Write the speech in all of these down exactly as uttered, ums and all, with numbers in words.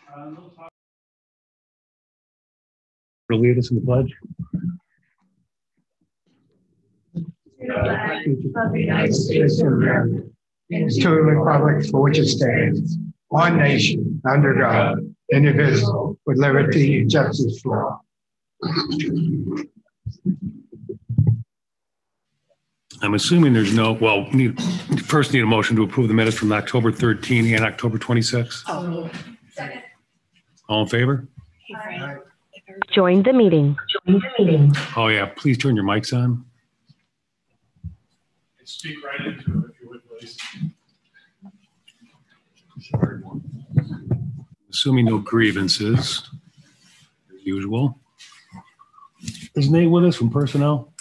Lead us in the pledge. Of the United States of America, and to the republic for which it stands, one nation, under God, indivisible, with liberty and justice for all. I'm assuming there's no, well, need, first need a motion to approve the minutes from October thirteenth and October twenty-sixth. Oh, second. All in favor? Aye. Join the meeting. Join the meeting. Oh yeah, please turn your mics on. Speak right into it if you would, please. Assuming no grievances, as usual. Is Nate with us from personnel?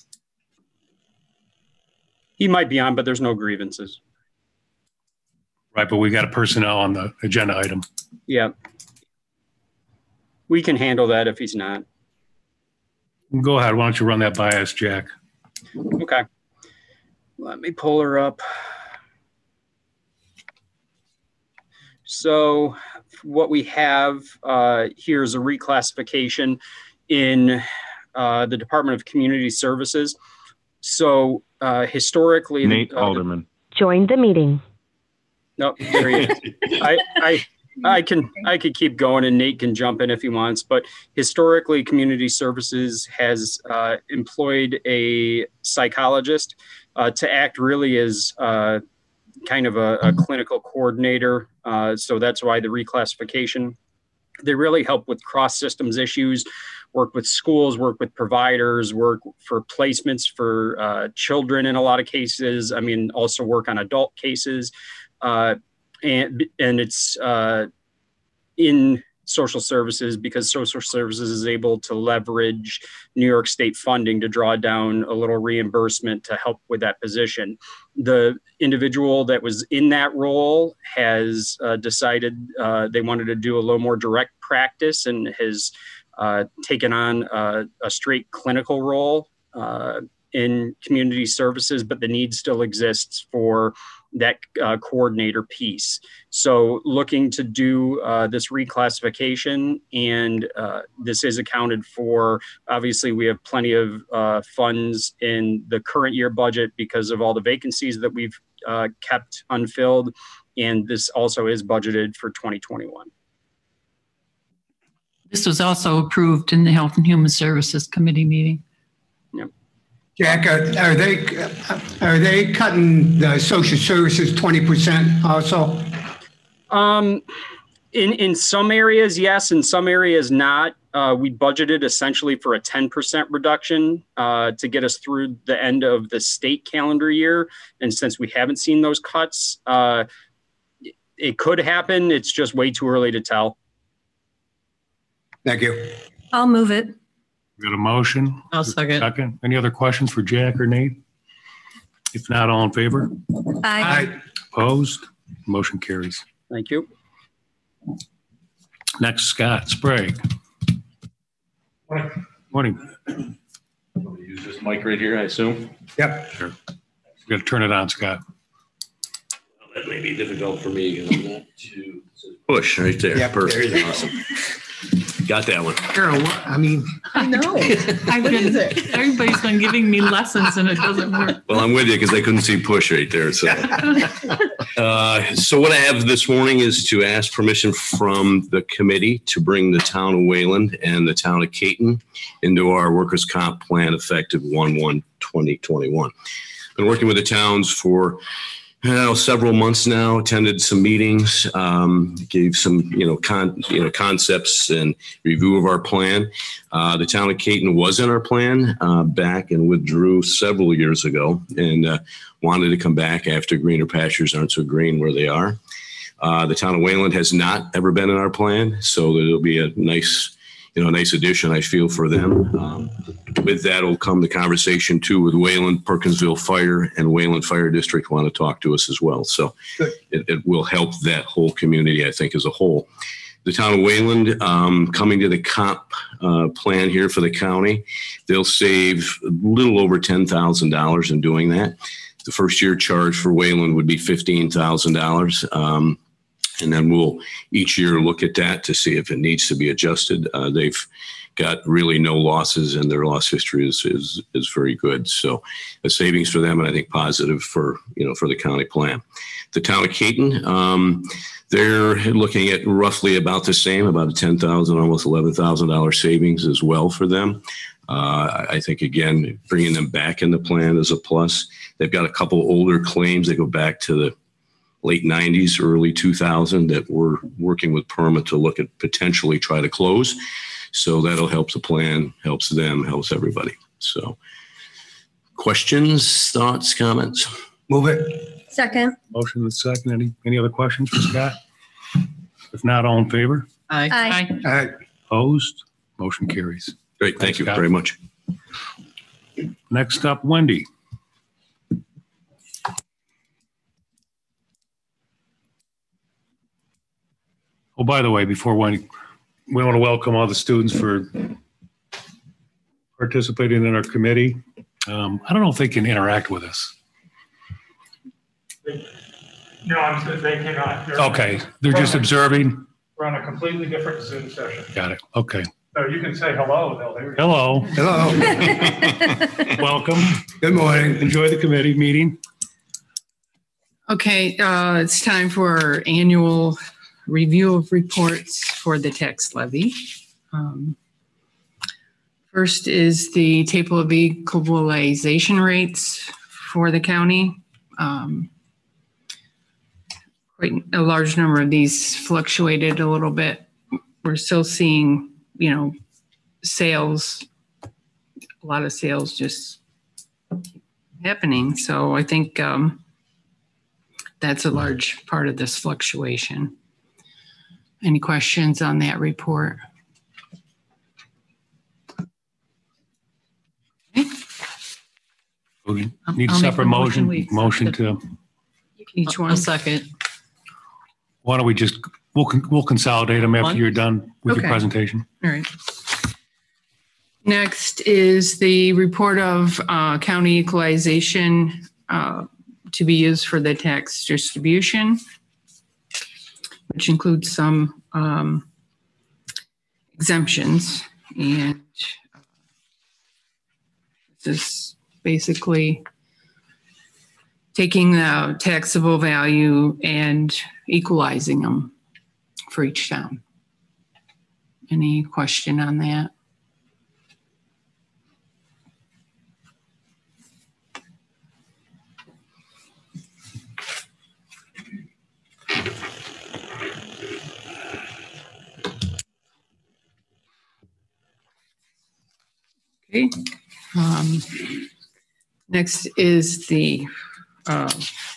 He might be on, but there's no grievances. Right, but we got a personnel on the agenda item. Yeah. We can handle that if he's not. Go ahead. Why don't you run that by us, Jack? Okay. Let me pull her up. So what we have uh, here is a reclassification in uh, the Department of Community Services. So uh, historically, Nate uh, Alderman. Join the meeting. No, there he is. I, I, I can I could keep going, and Nate can jump in if he wants. But historically, Community Services has uh, employed a psychologist uh, to act really as uh, kind of a, a clinical coordinator. Uh, so that's why the reclassification. They really help with cross systems issues, work with schools, work with providers, work for placements for uh, children in a lot of cases. I mean, also work on adult cases. Uh, and and it's uh, in social services because social services is able to leverage New York State funding to draw down a little reimbursement to help with that position. The individual that was in that role has uh, decided uh, they wanted to do a little more direct practice and has uh, taken on uh, a straight clinical role uh, in community services, but the need still exists for that uh, coordinator piece. So looking to do uh, this reclassification, and uh, this is accounted for. Obviously, we have plenty of uh, funds in the current year budget because of all the vacancies that we've uh, kept unfilled. And this also is budgeted for twenty twenty-one. This was also approved in the Health and Human Services Committee meeting. Yep. Jack, are, are they are they cutting the social services twenty percent also? Um, in in some areas, yes. In some areas, not. Uh, we budgeted essentially for a ten percent reduction uh, to get us through the end of the state calendar year. And since we haven't seen those cuts, uh, it could happen. It's just way too early to tell. Thank you. I'll move it. We got a motion. I'll second. Second. Any other questions for Jack or Nate? If not, all in favor? Aye. Aye. Opposed? Motion carries. Thank you. Next, Scott Sprague. Morning. Morning. I'm going to use this mic right here, I assume. Yep. Sure. You got to turn it on, Scott. Well, that may be difficult for me because I'm not too push right there. Yep, Perfect. there you go. Awesome. Got that one. Girl, I mean, I know. I've What been, is it? everybody's been giving me lessons and it doesn't work. Well, I'm with you because I couldn't see push right there. So, uh, so what I have this morning is to ask permission from the committee to bring the town of Wayland and the town of Caton into our workers' comp plan effective one one twenty twenty-one. Been working with the towns for You know, several months now, attended some meetings, um, gave some, you know, con, you know, concepts and review of our plan. Uh, the town of Caton was in our plan uh, back and withdrew several years ago and uh, wanted to come back after greener pastures aren't so green where they are. Uh, the town of Wayland has not ever been in our plan, so it'll be a nice, you know, a nice addition, I feel, for them. Um, with that will come the conversation too with Wayland, Perkinsville Fire, and Wayland Fire District want to talk to us as well. So it, it will help that whole community, I think, as a whole. The town of Wayland um, coming to the comp uh, plan here for the county, they'll save a little over ten thousand dollars in doing that. The first year charge for Wayland would be fifteen thousand dollars. Um, And then we'll each year look at that to see if it needs to be adjusted. Uh, they've got really no losses, and their loss history is, is is very good. So a savings for them, and I think positive for you know for the county plan. The town of Caton, um, they're looking at roughly about the same, about a ten thousand, almost eleven thousand dollar savings as well for them. Uh, I think again, bringing them back in the plan is a plus. They've got a couple older claims that go back to the late nineties, early two thousand that we're working with PERMA to look at potentially try to close. So that'll help the plan, helps them, helps everybody. So questions, thoughts, comments? Move it. Second. Motion and second. Any, any other questions for Scott? If not, all in favor? Aye. Aye. All right. Opposed? Motion carries. Great, thank Thanks, you Scott. very much. Next up, Wendy. Oh, by the way, before Wendy, we want to welcome all the students for participating in our committee. Um, I don't know if they can interact with us. No, I'm saying they cannot. They're- Okay, they're just observing. We're on a completely different Zoom session. Got it. Okay. So you can say hello, they'll hear you. Hello, Hello. welcome. Good morning. Enjoy the committee meeting. Okay, uh, it's time for our annual review of reports for the tax levy. Um, First is the table of equalization rates for the county. Um, Quite a large number of these fluctuated a little bit. We're still seeing, you know, sales, a lot of sales just happening. So I think um, that's a large part of this fluctuation. Any questions on that report? We I'll- Need a I'll make separate the motion. motion, We accept motion it. to, Each one. second. why don't we just, we'll, con- we'll consolidate them after One? you're done with your Okay. presentation. All right. Next is the report of uh, county equalization uh, to be used for the tax distribution, which includes some um, exemptions. And uh, this is basically taking the taxable value and equalizing them for each town. Any question on that? Okay. Um, next is the uh,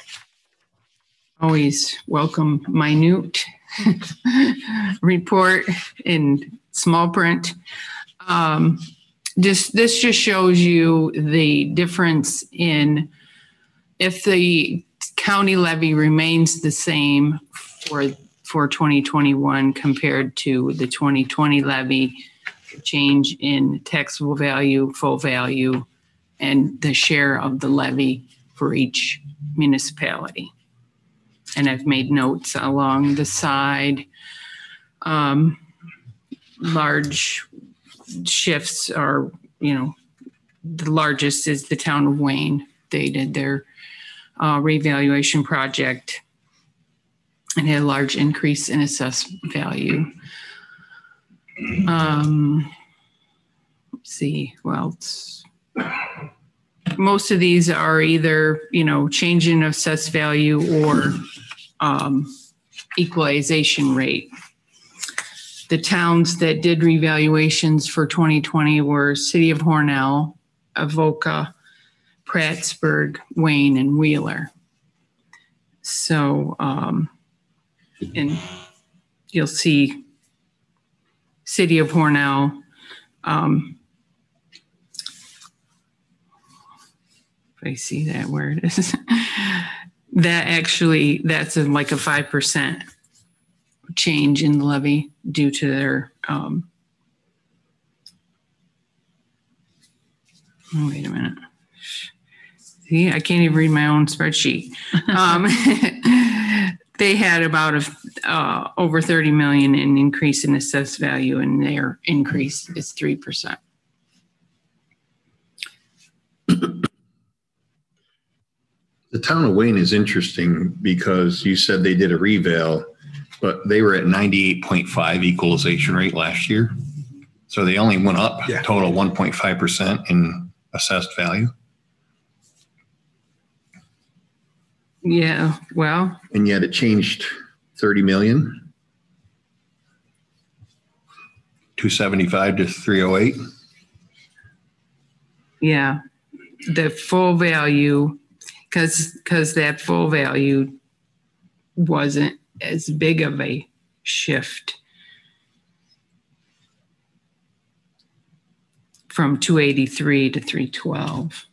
always welcome minute report in small print. Um, this this just shows you the difference in if the county levy remains the same for for twenty twenty-one compared to the twenty twenty levy. Change in taxable value, full value, and the share of the levy for each municipality. And I've made notes along the side. Um, large shifts are, you know, the largest is the town of Wayne. They did their uh, revaluation project and had a large increase in assessed value. Um, let's see, well, it's, most of these are either, you know, change in assessed value or um, equalization rate. The towns that did revaluations for twenty twenty were City of Hornell, Avoca, Prattsburgh, Wayne, and Wheeler. So, um, and you'll see City of Hornell, um, if I see that where it is, that actually, that's a, like a five percent change in the levy due to their, um, oh, wait a minute. See, I can't even read my own spreadsheet. Um, they had about a, uh, over thirty million in increase in assessed value, and their increase is three percent. The town of Wayne is interesting because you said they did a reval, but they were at ninety-eight point five equalization rate last year. So they only went up Yeah. total one point five percent in assessed value. Yeah, well, And yet it changed thirty million. two seventy-five to three oh eight. yeah, the full value, because because that full value wasn't as big of a shift from two eighty-three to three twelve.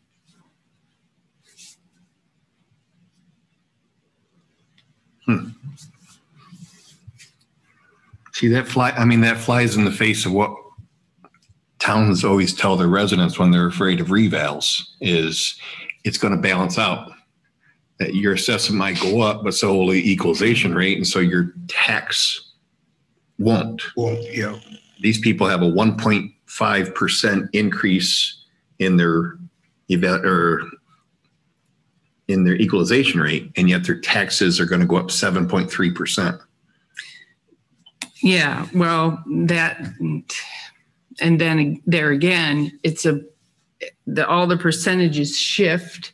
See, that fly, I mean, that flies in the face of what towns always tell their residents when they're afraid of revals is it's going to balance out. That your assessment might go up, but so will the equalization rate. And so your tax won't. Well, yeah. These people have a one point five percent increase in their event or in their equalization rate, and yet their taxes are going to go up seven point three percent. Yeah, well, that, and then there again, it's a, the, all the percentages shift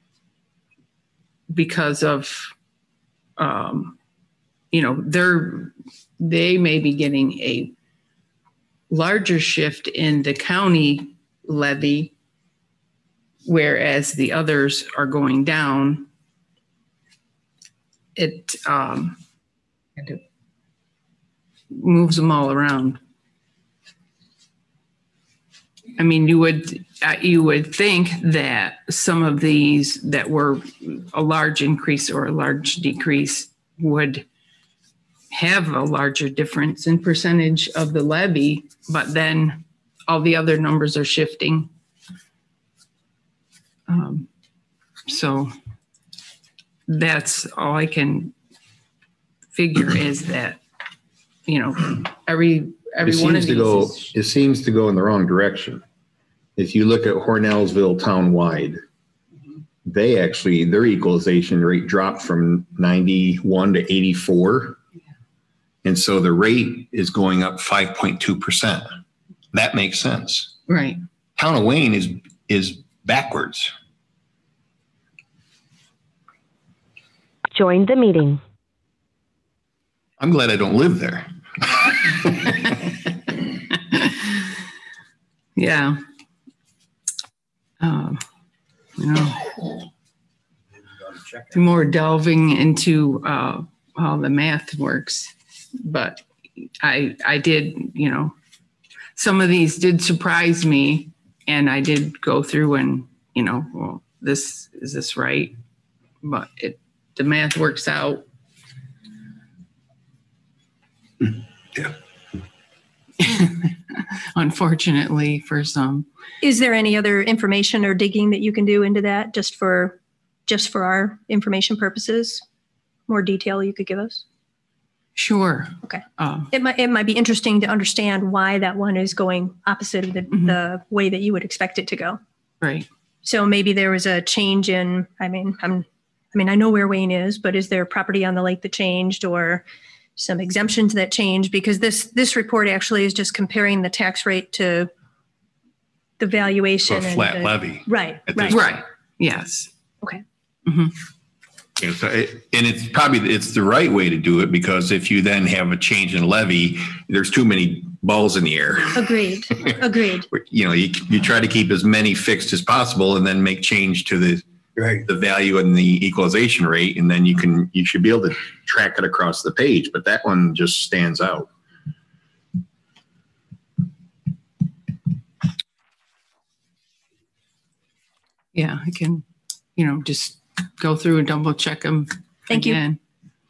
because of, um, you know, they're, they may be getting a larger shift in the county levy, whereas the others are going down. It, um, moves them all around. I mean, you would uh, you would think that some of these that were a large increase or a large decrease would have a larger difference in percentage of the levy, but then all the other numbers are shifting. Um, so that's all I can figure is that, you know, every every It one of seems to these go, is, it seems to go in the wrong direction. If you look at Hornellsville town-wide, they actually, their equalization rate dropped from ninety-one to eighty-four. And so the rate is going up five point two percent. That makes sense. right. Town of Wayne is, is backwards. Join the meeting. I'm glad I don't live there. Yeah. Um, you know, more delving into uh, how the math works, but I I did, you know, some of these did surprise me, and I did go through and, you know, well, this is this right? But it the math works out. Yeah. Unfortunately for some. Is there any other information or digging that you can do into that just for, just for our information purposes? More detail you could give us? Sure. Okay. Um, It might, it might be interesting to understand why that one is going opposite of the, Mhm. the way that you would expect it to go. right. So maybe there was a change in, I mean, I'm, I mean, I know where Wayne is, but is there property on the lake that changed or some exemptions that changed? Because this, this report actually is just comparing the tax rate to the So valuation. a and flat the- levy. Right, at right. this Right. Yes. Okay. Yeah, so it- and it's probably, it's the right way to do it because if you then have a change in levy, there's too many balls in the air. Agreed, agreed. You know, you, you try to keep as many fixed as possible and then make change to the, Right. the value and the equalization rate. And then you can, you should be able to track it across the page, but that one just stands out. Yeah, I can, you know, just go through and double check them. Thank you. again.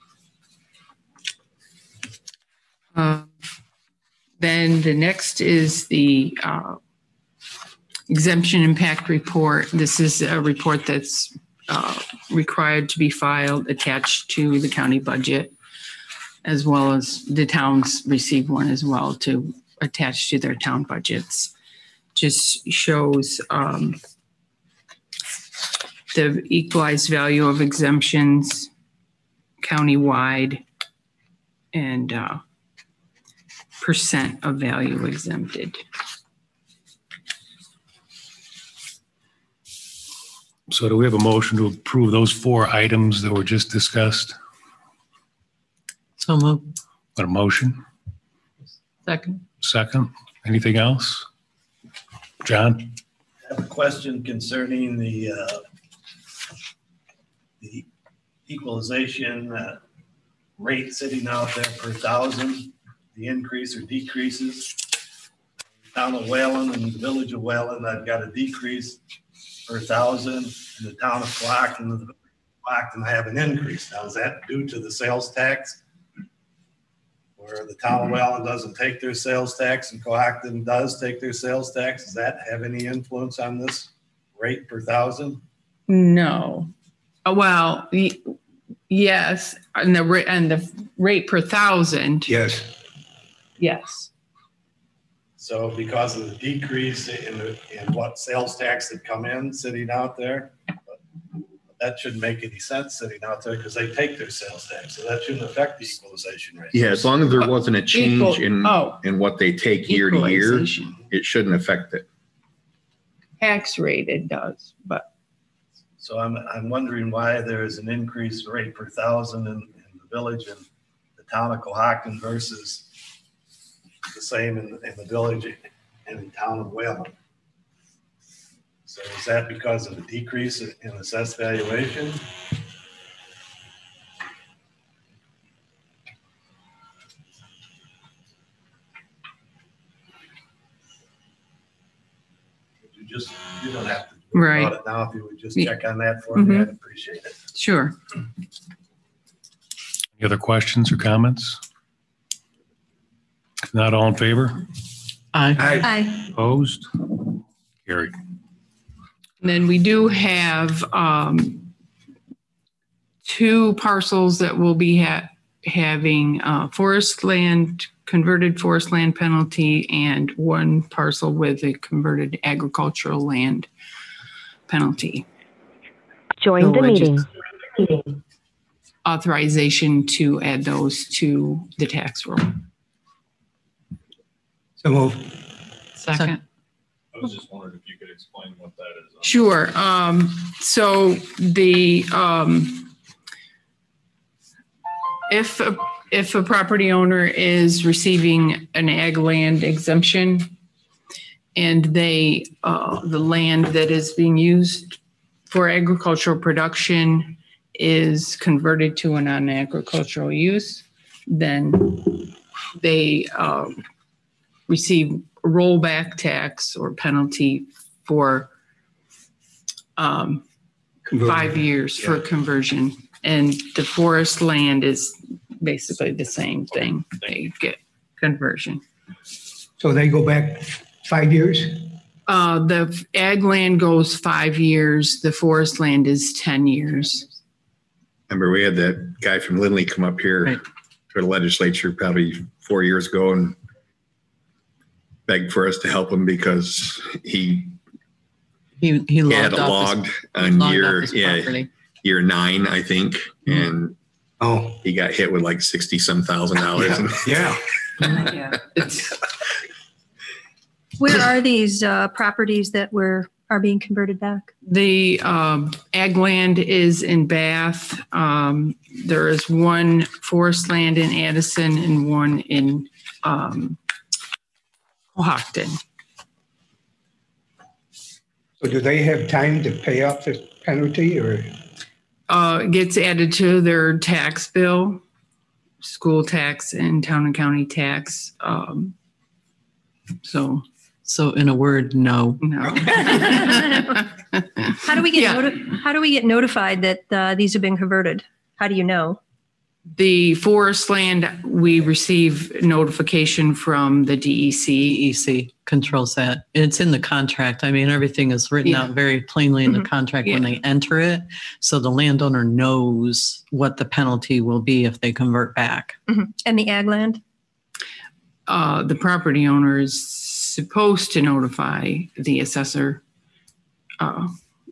Uh, Then the next is the uh, exemption impact report. This is a report that's uh, required to be filed attached to the county budget. as well as the towns receive one as well to attach to their town budgets. Just shows um, the equalized value of exemptions countywide and uh, percent of value exempted. So do we have a motion to approve those four items that were just discussed? So moved. Got a motion? Second. Second? Anything else? John? I have a question concerning the, uh, the equalization uh, rate sitting out there per thousand, the increase or decreases. Town of Wayland and the village of Wayland, I've got a decrease per thousand. In the town of Clacton, the village of Clacton, I have an increase. Now, is that due to the sales tax? Where the town of Wayland doesn't take their sales tax and Coacton does take their sales tax? Does that have any influence on this rate per thousand? No. Uh, Well, y- yes, and the rate and the rate per thousand. Yes. Yes. So because of the decrease in the, in what sales tax that come in sitting out there, that shouldn't make any sense sitting out there because they take their sales tax. So that shouldn't affect the equalization rate. Yeah, as long as there wasn't a change Equal- in, oh. in what they take year to year, Equalization. it shouldn't affect it. Tax rate it does, but So I'm, I'm wondering why there is an increased rate per thousand in, in the village and the town of Cohocton versus the same in, in the village and in town of Wayland. So is that because of a decrease in in assessed valuation? Would you just, you don't have to Right. about it now. If you would just Yeah. check on that for me, Mhm. I'd appreciate it. sure. Any other questions or comments? If not, all in favor? Aye. Aye. Opposed? Carried. And then we do have um, two parcels that will be ha- having uh, forest land, converted forest land penalty, and one parcel with a converted agricultural land penalty. Join So the I meeting. just- Authorization to add those to the tax roll. So move. Second. I was just wondering if you could explain what that is. Sure. Um, so the, um, if, a- if a property owner is receiving an ag land exemption and they, uh, the land that is being used for agricultural production is converted to a non-agricultural use, then they, um, receive a rollback tax or penalty for um, five years for conversion. And the forest land is basically the same thing. They get conversion. So they go back five years? Uh, the ag land goes five years. The forest land is ten years. Remember, we had that guy from Lindley come up here Right. to the legislature probably four years ago and begged for us to help him because he He, he had logged a off logged his, on logged year, off his yeah, property. year nine, I think. And Oh, he got hit with like sixty some thousand dollars. yeah. Yeah. It's, Where are these uh, properties that were, are being converted back? The um, ag land is in Bath. Um, There is one forest land in Addison and one in um, Cohocton. So do they have time to pay off this penalty or? Uh, It gets added to their tax bill, school tax and town and county tax. Um, So, So in a word, no. no. How do we get, Yeah. noti- how do we get notified that uh, these have been converted? How do you know? The forest land, we receive notification from the D E C. D E C controls that. It's in the contract. I mean, everything is written Yeah. out very plainly in the Mhm. contract when Yeah. they enter it. So the landowner knows what the penalty will be if they convert back. Mhm. And the ag land? Uh, the property owner is supposed to notify the assessor. Uh,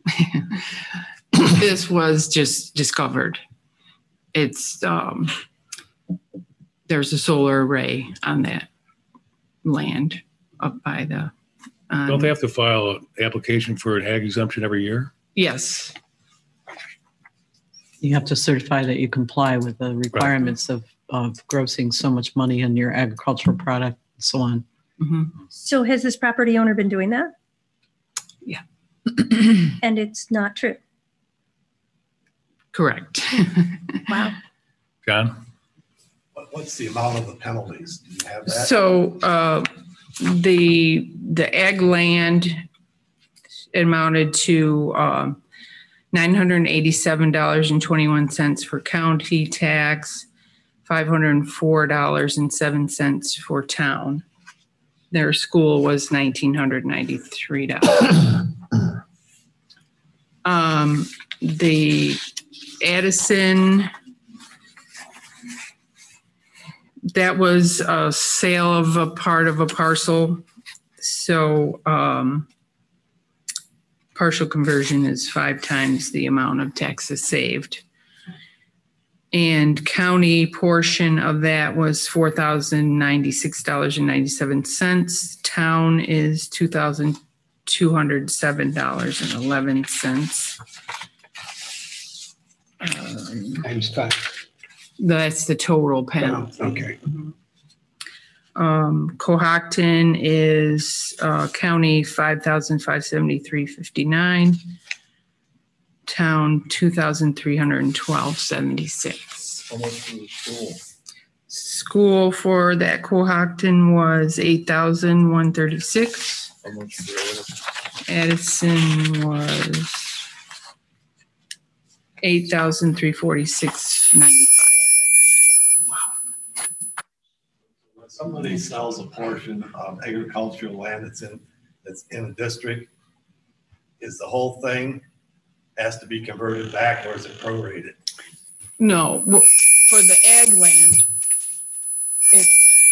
This was just discovered. It's, um, there's a solar array on that land up by the. um, Don't they have to file an application for an ag exemption every year? Yes, You have to certify that you comply with the requirements of, of grossing so much money in your agricultural product and so on. mhm. So has this property owner been doing that? Yeah. And it's not true. Correct. Wow. John? What, what's the amount of the penalties? Do you have that? So, uh, the, the ag land amounted to, um, nine hundred eighty-seven dollars and twenty-one cents for county tax, five hundred four dollars and seven cents for town. Their school was one thousand nine hundred ninety-three dollars. Um, the Addison, that was a sale of a part of a parcel. So, um, partial conversion is five times the amount of taxes saved. And county portion of that was four thousand ninety-six dollars and ninety-seven cents. Town is two thousand two hundred seven dollars and eleven cents. Um, Times five. That's the total penalty. Okay. Um, Cohocton is, uh, county five thousand five hundred seventy-three dollars and fifty-nine cents. Town two thousand three hundred twelve dollars and seventy-six cents. How much for the school? School for that Cohocton was eight thousand one hundred thirty-six dollars. How much for Addison was eight thousand three hundred forty-six dollars and ninety-five cents. When somebody sells a portion of agricultural land that's in, that's in a district, is the whole thing has to be converted back, or is it prorated? No, w- for the ag land, it's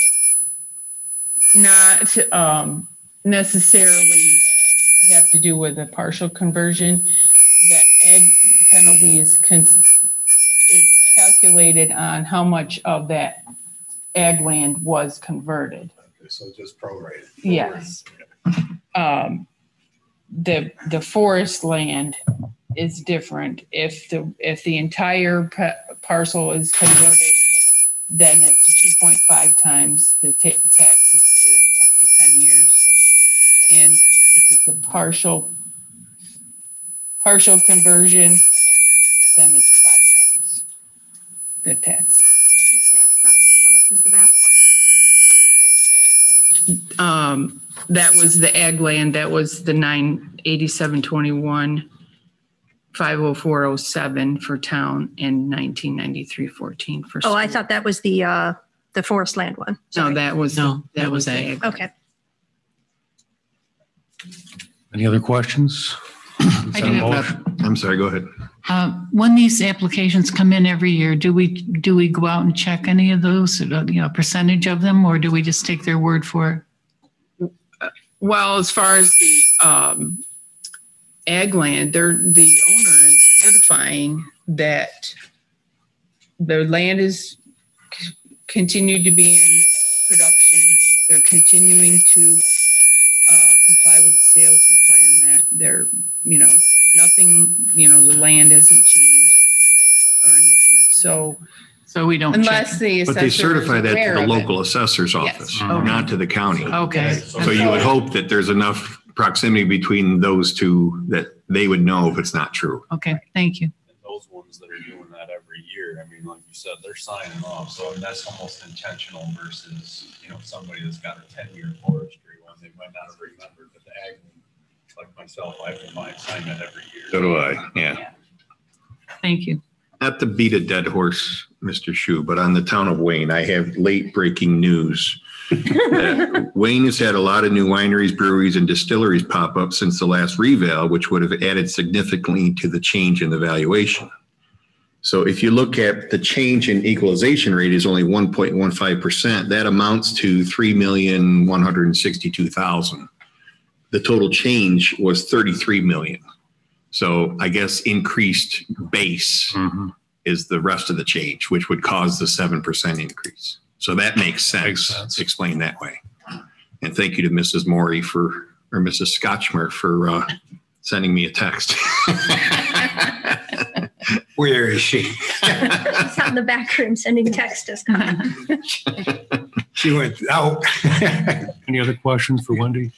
not um, necessarily have to do with a partial conversion. The ag penalty is con- is calculated on how much of that ag land was converted. Okay, so just prorated. Yes. Um, the, the forest land is different. If the, if the entire pa- parcel is converted, then it's two point five times the ta- tax is paid up to ten years. And if it's a partial, partial conversion, then it's five times the tax. How much was the back Um, that was the ag land, that was the nine eighty-seven twenty-one, five oh four oh seven for town, and nineteen ninety-three fourteen for. Oh, I school. thought that was the, uh, the forest land one. No, Sorry. that was, No, that was ag. Okay. Any other questions? I do have a, I'm sorry, go ahead. uh, when these applications come in every year, do we, do we go out and check any of those, uh, you know, percentage of them, or do we just take their word for it? Well, as far as the, um, ag land, they're, the owner is certifying that their land is c- continued to be in production. They're continuing to, uh, comply with the sales requirement. They're, you know, nothing, you know, the land hasn't changed or anything. So So we don't unless check. the But assessor they is certify that aware to the of it. local assessor's Yes. office, Okay. not to the county. Okay. So you would hope that there's enough proximity between those two that they would know if it's not true. Okay, thank you. And those ones that are doing that every year, I mean, like you said, they're signing off, so that's almost intentional versus, you know, somebody that's got a ten-year forestry one, they might not have remembered, but the ag, like myself, I have to find, sign that every year. So do I, yeah. Thank you. not to beat a dead horse, Mister Shu, but on the town of Wayne, I have late breaking news. that Wayne has had a lot of new wineries, breweries, and distilleries pop up since the last reval, which would have added significantly to the change in the valuation. So if you look at the change in equalization rate is only one point one five percent, that amounts to three million one hundred sixty-two thousand. The total change was thirty-three million. So I guess increased base mm-hmm. is the rest of the change, which would cause the seven percent increase. So that makes sense, makes sense. Explained that way. And thank you to Missus Morey for, or Missus Scotchmer for uh, sending me a text. Where is she? She's out in the back room sending text to Scott. She went out. Any other questions for Wendy?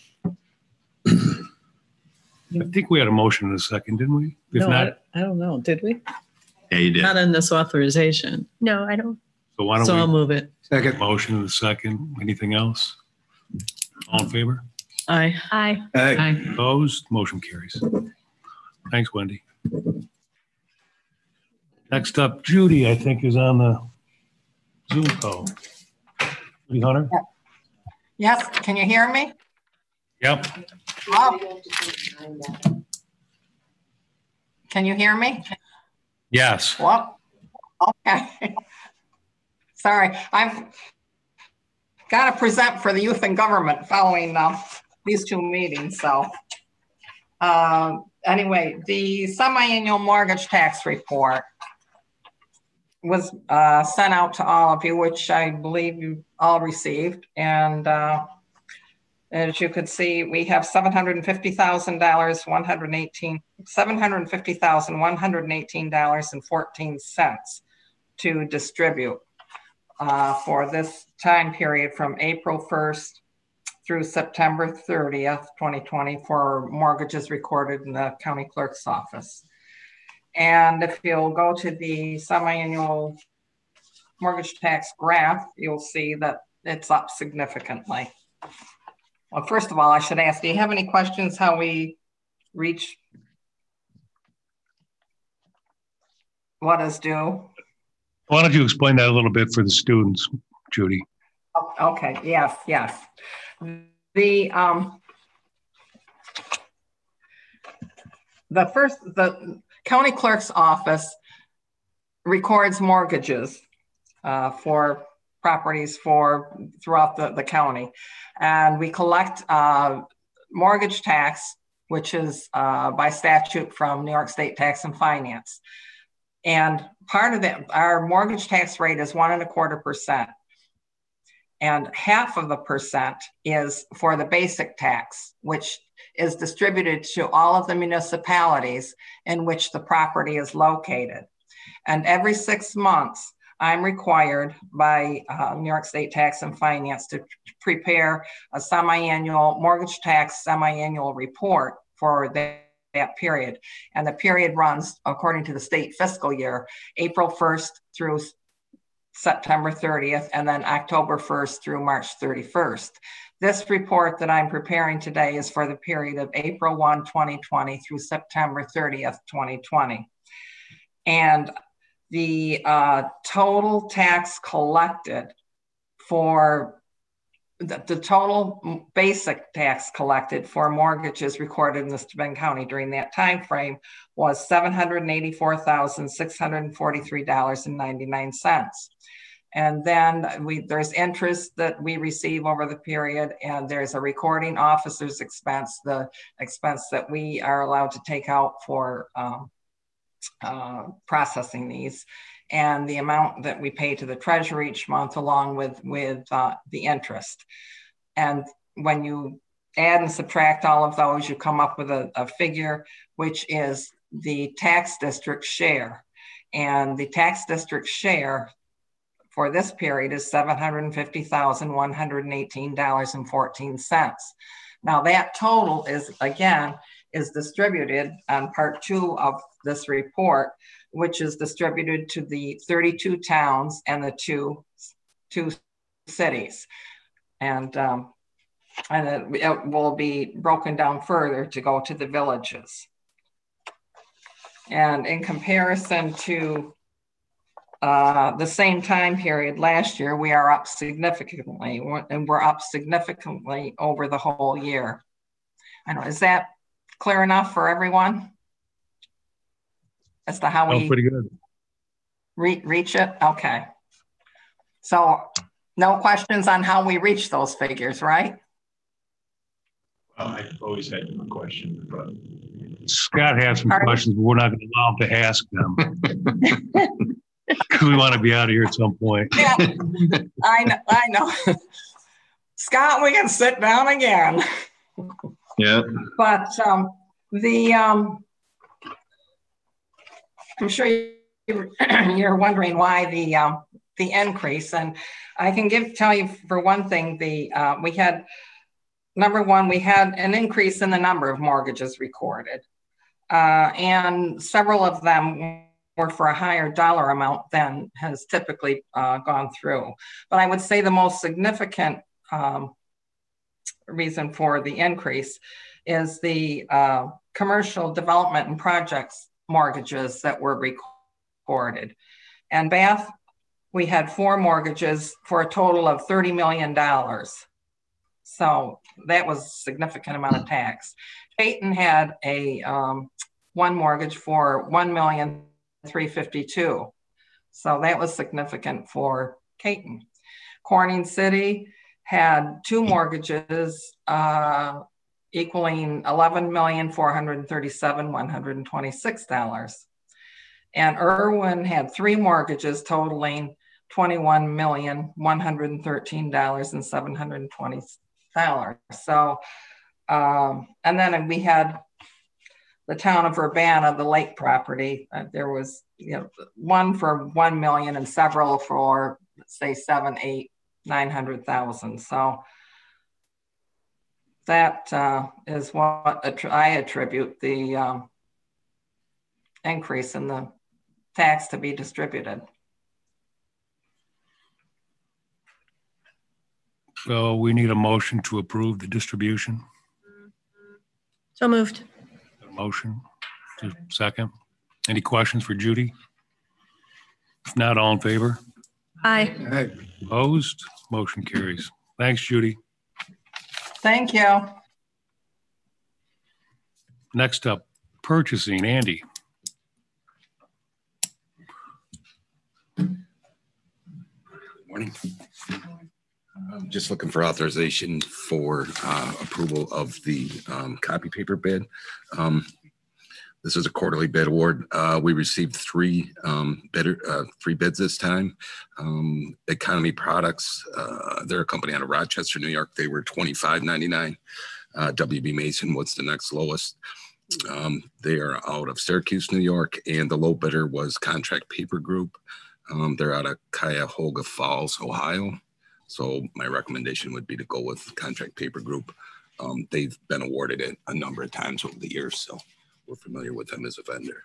I think we had a motion in a second, didn't we? If No, not, I, I don't know. Did we? Yeah, you did. Not in this authorization. No, I don't. so why don't So we I'll move it. Second. motion in a second? Anything else? All in favor? Aye. Aye. Aye. Aye. Opposed? Motion carries. Thanks, Wendy. Next up, Judy, I think, is on the Zoom call. Judy Hunter? Yes, can you hear me? Yep. Oh. Can you hear me? Yes. Well, okay. Sorry, I've got to present for the youth and government following uh, these two meetings. So uh, anyway, the semi-annual mortgage tax report was uh, sent out to all of you, which I believe you all received. And uh, as you could see, we have seven hundred fifty thousand dollars, one hundred eighteen, seven hundred fifty thousand dollars, one hundred eighteen dollars and fourteen cents to distribute uh, for this time period from April first through September thirtieth, twenty twenty for mortgages recorded in the county clerk's office. And if you'll go to the semi-annual mortgage tax graph, you'll see that it's up significantly. Well, first of all, I should ask, do you have any questions how we reach what is due? Why don't you explain that a little bit for the students, Judy? Oh, okay, yes, yes. The, um, the first, the county clerk's office records mortgages uh, for properties for throughout the, the county. And we collect uh, mortgage tax, which is uh, by statute from New York State Tax and Finance. And part of that, our mortgage tax rate is one and a quarter percent. And half of the percent is for the basic tax, which is distributed to all of the municipalities in which the property is located. And every six months, I'm required by uh, New York State Tax and Finance to prepare a semi-annual mortgage tax semi-annual report for that, that period. And the period runs, according to the state fiscal year, April first through September thirtieth, and then October first through March thirty-first. This report that I'm preparing today is for the period of April first, twenty twenty through September thirtieth, twenty twenty. And the uh, total tax collected for the, the total basic tax collected for mortgages recorded in Steuben County during that time frame was seven hundred eighty-four thousand six hundred forty-three dollars and ninety-nine cents. And then we, there's interest that we receive over the period, and there's a recording officer's expense, the expense that we are allowed to take out for um, uh, processing these, and the amount that we pay to the treasurer each month, along with, with uh, the interest. And when you add and subtract all of those, you come up with a, a figure, which is the tax district share. And the tax district share for this period is seven hundred fifty thousand one hundred eighteen dollars and fourteen cents. Now that total is, again, is distributed on part two of this report, which is distributed to the thirty-two towns and the two, two cities. And, um, and it, it will be broken down further to go to the villages. And in comparison to uh, the same time period last year, we are up significantly, and we're up significantly over the whole year. I know, is that clear enough for everyone as to how Oh, we pretty good. re reach it? Okay. So no questions on how we reach those figures, right? Well, I always had a question, but Scott has some All right. questions, but we're not going to allow him to ask them. We want to be out of here at some point. Yeah, I know, I know. Scott, we can sit down again. Yeah. But um, the, um, I'm sure you, you're wondering why the um, the increase, and I can give tell you for one thing, the uh, we had number one, we had an increase in the number of mortgages recorded, uh, and several of them were for a higher dollar amount than has typically uh, gone through. But I would say the most significant um, reason for the increase is the uh, commercial development and projects mortgages that were recorded. And Bath, we had four mortgages for a total of thirty million dollars. So that was a significant amount of tax. Peyton had a um, one mortgage for one million three hundred fifty-two thousand dollars. So that was significant for Peyton. Corning City had two mortgages uh, equaling eleven million four hundred thirty-seven thousand one hundred twenty-six dollars. And Irwin had three mortgages totaling twenty-one million one hundred thirteen thousand seven hundred twenty dollars. So, um, and then we had the town of Urbana, the lake property. Uh, there was, you know, one for one million and several for, say, seven, eight, nine hundred thousand. So that uh, is what attr I attribute the um, increase in the tax to be distributed. So we need a motion to approve the distribution. So moved. A motion, to second. Any questions for Judy? If not, all in favor? Aye. Opposed? Motion carries. Thanks, Judy. Thank you. Next up, purchasing. Andy. Morning. I'm just looking for authorization for uh, approval of the um, copy paper bid. Um, this is a quarterly bid award. Uh, we received three um, bidder, uh, three bids this time. Um, Economy Products, uh, they're a company out of Rochester, New York. They were twenty-five ninety-nine. Uh, W B Mason was the next lowest. Um, they are out of Syracuse, New York, and the low bidder was Contract Paper Group. Um, they're out of Cuyahoga Falls, Ohio. So my recommendation would be to go with Contract Paper Group. Um, they've been awarded it a number of times over the years, so we're familiar with them as a vendor.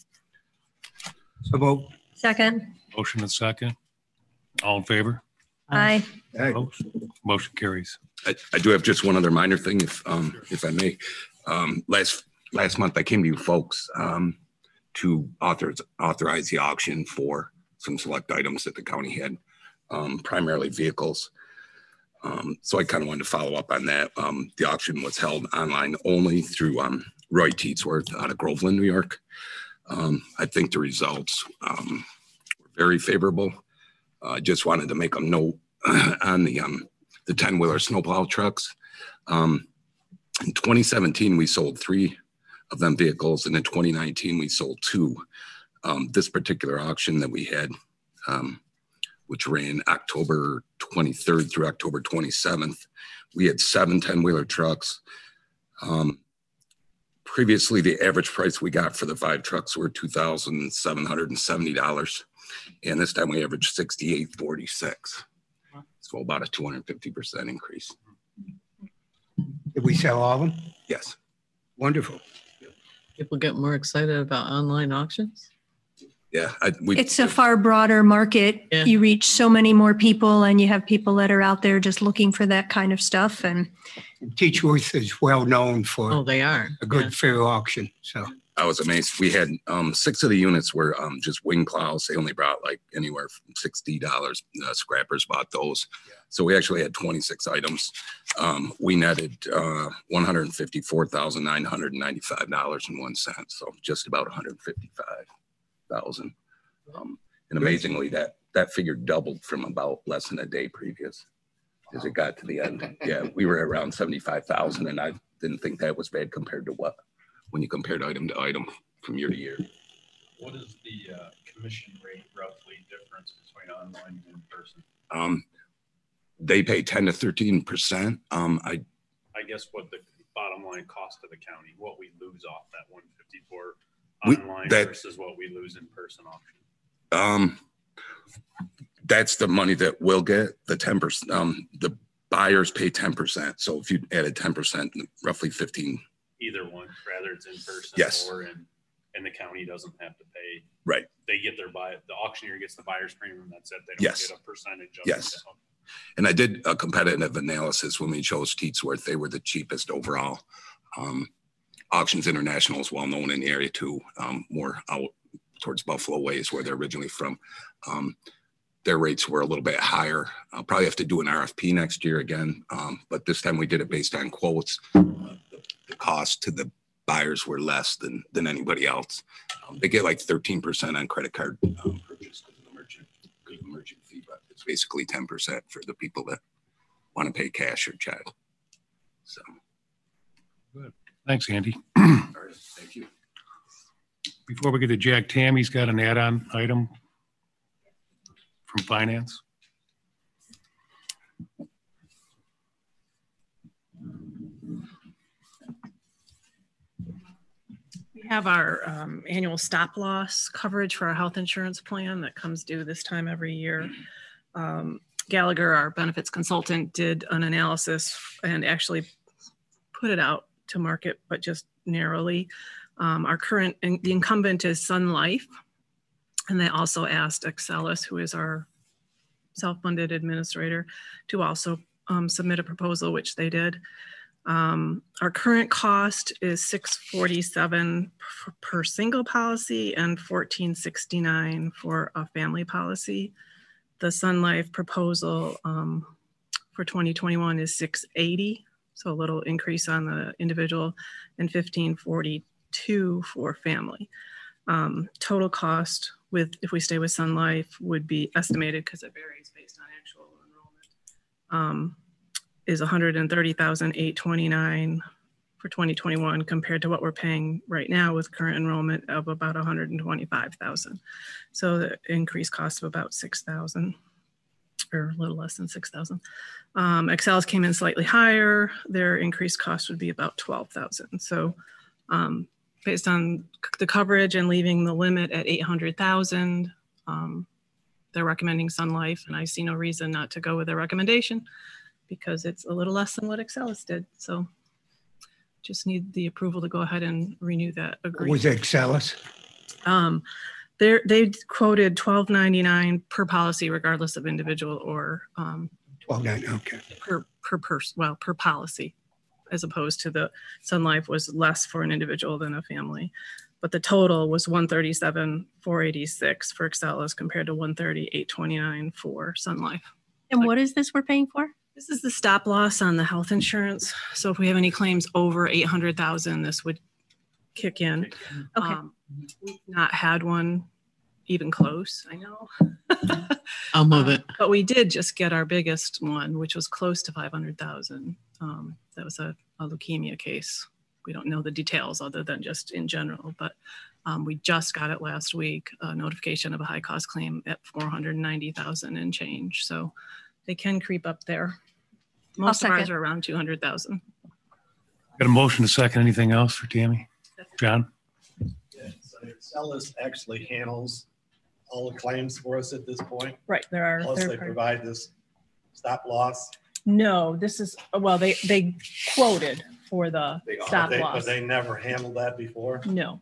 So vote. Second. Motion and second. All in favor? Aye. Opposed? Motion carries. I, I do have just one other minor thing, if um, if I may. Um, last last month, I came to you folks um, to authorize authorize the auction for some select items that the county had, um, primarily vehicles. Um, so I kind of wanted to follow up on that. Um, the auction was held online only through um, Roy Teetsworth out of Groveland, New York. Um, I think the results um, were very favorable. I uh, just wanted to make a note on the um, the ten-wheeler snowplow trucks. Um, in twenty seventeen, we sold three of them vehicles, and in twenty nineteen, we sold two. Um, this particular auction that we had, um, which ran October twenty-third through October twenty-seventh, we had seven ten-wheeler trucks. Um, previously, the average price we got for the five trucks were two thousand seven hundred seventy dollars, and this time we averaged sixty-eight forty-six. So about a two hundred fifty percent increase. Did we sell all of them? Yes. Wonderful. People get more excited about online auctions? Yeah. I, we, It's a far broader market. Yeah. You reach so many more people, and you have people that are out there just looking for that kind of stuff. And Teachworth is well known for Oh, they are. a good Yeah. fair auction. So I was amazed. We had um, six of the units were um, just wing plows. They only brought like anywhere from sixty dollars. Uh, scrappers bought those. Yeah. So we actually had twenty-six items. Um, we netted uh, one hundred fifty-four thousand nine hundred ninety-five dollars and one cent. So just about one hundred fifty-five thousand. Um, and amazingly, that, that figure doubled from about less than a day previous as it got to the end. Yeah, we were around seventy-five thousand, and I didn't think that was bad compared to what? When you compared item to item from year to year. What is the uh, commission rate roughly difference between online and in person? Um, they pay ten to thirteen percent. Um, I I guess what the bottom line cost to the county, what we lose off that one fifty-four we, online that, versus what we lose in person auction. Um, that's the money that we'll get. The ten percent. Um, the buyers pay ten percent. So if you added ten percent, roughly fifteen. Either one, rather it's in person yes. or in, and the county doesn't have to pay. Right. They get their buy, the auctioneer gets the buyer's premium. That's it. They don't yes. get a percentage of yes. it. And I did a competitive analysis when we chose Teetsworth. They were the cheapest overall. Um, Auctions International is well known in the area too, um, more out towards Buffalo ways where they're originally from. Um, their rates were a little bit higher. I'll probably have to do an R F P next year again, um, but this time we did it based on quotes. Uh, the, the cost to the buyers were less than than anybody else. Um, they get like thirteen percent on credit card um, purchase because of the merchant, because of the merchant fee, but it's basically ten percent for the people that want to pay cash or check. So, good. Thanks, Andy. All right, thank you. Before we get to Jack, Tammy's got an add-on item from finance. We have our um, annual stop loss coverage for our health insurance plan that comes due this time every year. Um, Gallagher, our benefits consultant, did an analysis and actually put it out to market, but just narrowly. Um, our current, the incumbent is Sun Life, and they also asked Excelis, who is our self-funded administrator, to also um, submit a proposal, which they did. Um, our current cost is six forty-seven per single policy and fourteen sixty-nine for a family policy. The Sun Life proposal um, for twenty twenty-one is six eighty, so a little increase on the individual, and fifteen forty-two for family. Um, total cost with, if we stay with Sun Life, would be estimated, because it varies based on actual enrollment, um, is one hundred thirty thousand eight hundred twenty-nine for twenty twenty-one compared to what we're paying right now with current enrollment of about one hundred twenty-five thousand. So the increased cost of about six thousand, or a little less than six thousand. Um, Excelis came in slightly higher. Their increased cost would be about twelve thousand. So um, based on the coverage and leaving the limit at eight hundred thousand, um, they're recommending Sun Life, and I see no reason not to go with their recommendation because it's a little less than what Excelis did. So just need the approval to go ahead and renew that agreement. Was it Excelis? Um, they they quoted twelve ninety-nine per policy, regardless of individual or um, twelve ninety-nine, okay. Per per person, well, per policy, as opposed to the Sun Life was less for an individual than a family. But the total was one thirty-seven four eighty-six for Excelis compared to one thirty eight twenty-nine for Sun Life. And like, what is this we're paying for? This is the stop loss on the health insurance. So if we have any claims over eight hundred thousand, this would kick in. Okay. Um, we've not had one even close, I know. I'll move it. Uh, but we did just get our biggest one, which was close to five hundred thousand. Um, that was a, a leukemia case. We don't know the details other than just in general, but um, we just got it last week, a notification of a high cost claim at four hundred ninety thousand and change. So they can creep up there. Most of ours are around two hundred thousand. Got a motion to second. Anything else for Tammy? John? Yeah, so Excelis actually handles all the claims for us at this point. Right, there are. Plus they provide this stop loss. No, this is, well, they, they quoted for the They, stop they, loss. But they never handled that before? No.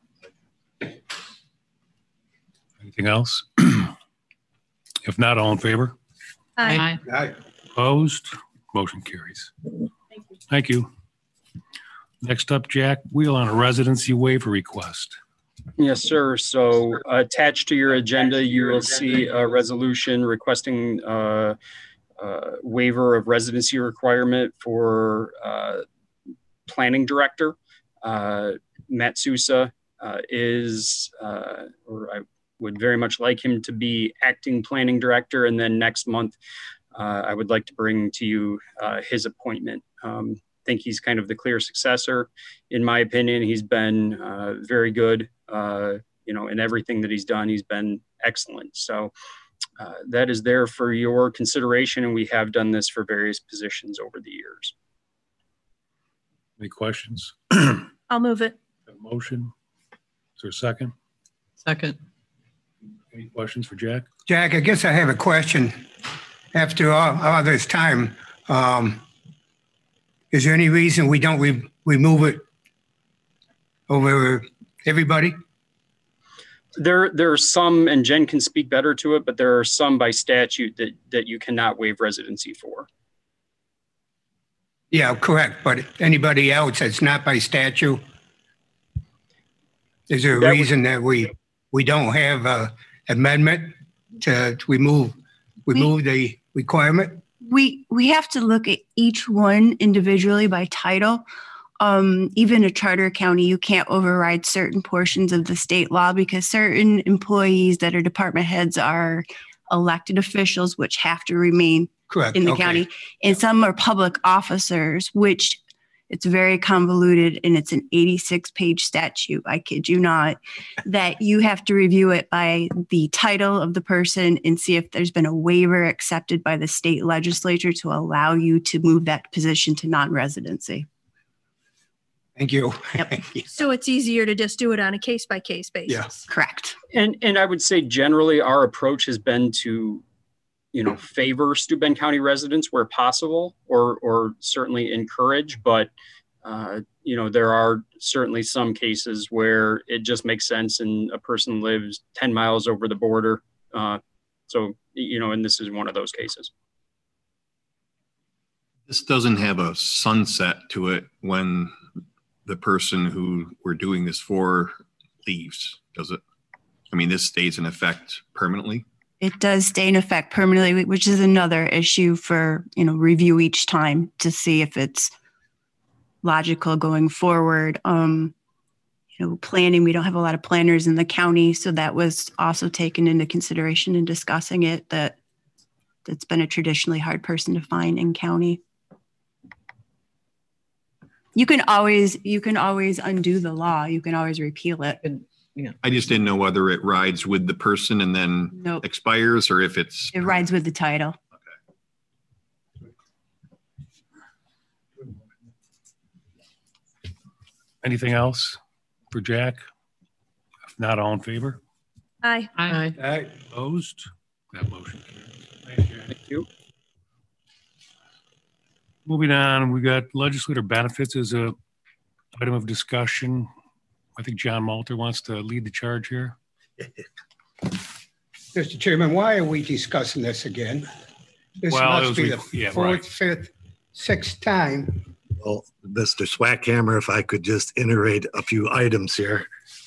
Anything else? If not, all in favor? Aye. Aye. Opposed? Motion carries. Thank you. Thank you. Next up, Jack Wheel on a residency waiver request. Yes, sir. So attached to your agenda, you will see a resolution requesting uh, uh, waiver of residency requirement for uh, planning director. Uh, Matt Sousa uh, is, uh, or I would very much like him to be acting planning director. And then next month, uh, I would like to bring to you uh, his appointment. Um, I think he's kind of the clear successor. In my opinion, he's been uh, very good. Uh, you know, in everything that he's done, he's been excellent. So uh, that is there for your consideration. And we have done this for various positions over the years. Any questions? I'll move it. A motion? Is there a second? Second. Any questions for Jack? Jack, I guess I have a question. After all, all this time, um, is there any reason we don't re- remove it over everybody? There, there are some, and Jen can speak better to it, but there are some by statute that, that you cannot waive residency for. Yeah, correct. But anybody else that's not by statute? Is there a That would- reason that we, we don't have a amendment to, to remove, remove the requirement? We, we have to look at each one individually by title. Um, even a charter county, you can't override certain portions of the state law because certain employees that are department heads are elected officials, which have to remain Correct. in the Okay. county. And some are public officers, which it's very convoluted and it's an eighty-six page statute. I kid you not, that you have to review it by the title of the person and see if there's been a waiver accepted by the state legislature to allow you to move that position to non-residency. Thank you. Yep. So it's easier to just do it on a case by case basis. Yes. Correct. And, and I would say generally our approach has been to, you know, favor Steuben County residents where possible, or, or certainly encourage, but, uh, you know, there are certainly some cases where it just makes sense and a person lives ten miles over the border. Uh, so, you know, and this is one of those cases. This doesn't have a sunset to it when the person who we're doing this for leaves, does it? I mean, this stays in effect permanently? It does stay in effect permanently, which is another issue for, you know, review each time to see if it's logical going forward. Um, you know, planning, we don't have a lot of planners in the county, so that was also taken into consideration in discussing it, that that's been a traditionally hard person to find in county. You can always, you can always undo the law. You can always repeal it. Yeah. I just didn't know whether it rides with the person and then Nope. expires, or if it's. It rides with the title. Anything else for Jack? If not, all in favor? Aye. Aye. Aye. Opposed? That motion carries. Thank you. Thank you. Moving on, we got legislator benefits as a item of discussion. I think John Malter wants to lead the charge here. Mister Chairman, why are we discussing this again? This Well, it must was be re- the yeah, fourth, right. fifth, sixth time. Well, Mister Swackhammer, if I could just iterate a few items here.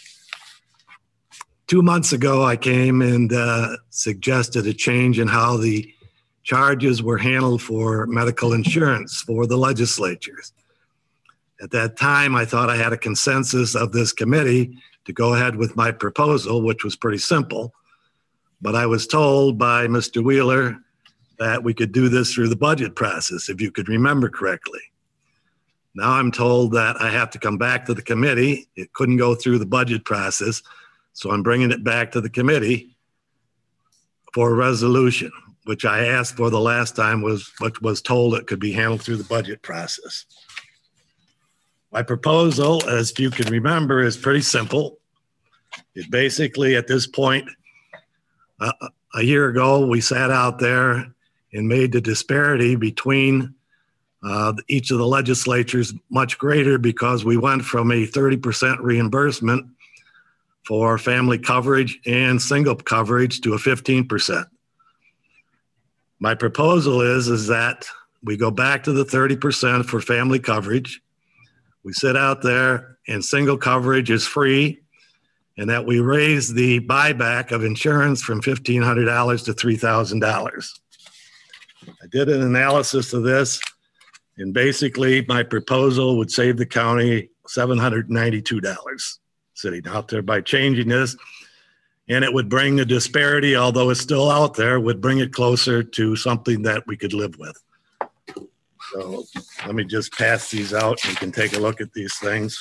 Two months ago, I came and uh, suggested a change in how the charges were handled for medical insurance for the legislatures. At that time, I thought I had a consensus of this committee to go ahead with my proposal, which was pretty simple. But I was told by Mister Wheeler that we could do this through the budget process, if you could remember correctly. Now I'm told that I have to come back to the committee. It couldn't go through the budget process, so I'm bringing it back to the committee for a resolution, which I asked for the last time, was what was told it could be handled through the budget process. My proposal, as you can remember, is pretty simple. It basically, at this point, uh, a year ago, we sat out there and made the disparity between uh, each of the legislatures much greater, because we went from a thirty percent reimbursement for family coverage and single coverage to a fifteen percent. My proposal is, is that we go back to the thirty percent for family coverage. We sit out there and single coverage is free. and that we raise the buyback of insurance from fifteen hundred dollars to three thousand dollars. I did an analysis of this, and basically my proposal would save the county seven hundred ninety-two dollars sitting out there by changing this. And it would bring the disparity, although it's still out there, would bring it closer to something that we could live with. So let me just pass these out. You can take a look at these things.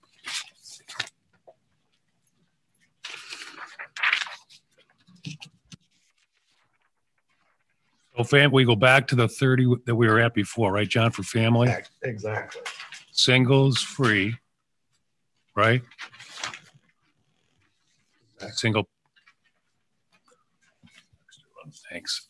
So fam, we go back to the thirty that we were at before, right, John, for family? Exactly. Singles free, right? Single. Thanks.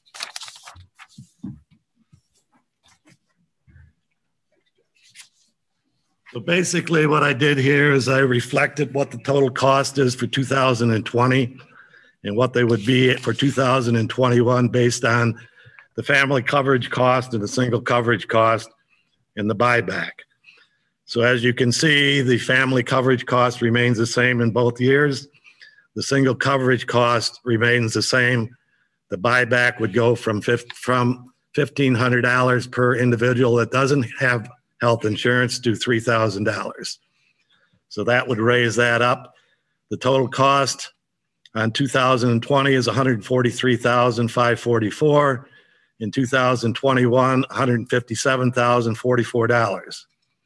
So basically what I did here is I reflected what the total cost is for two thousand twenty and what they would be for two thousand twenty-one based on the family coverage cost and the single coverage cost and the buyback. So as you can see, the family coverage cost remains the same in both years. The single coverage cost remains the same. The buyback would go from from fifteen hundred dollars per individual that doesn't have health insurance to three thousand dollars. So that would raise that up. The total cost on two thousand twenty is one hundred forty-three thousand five hundred forty-four dollars. In two thousand twenty-one, one hundred fifty-seven thousand forty-four dollars.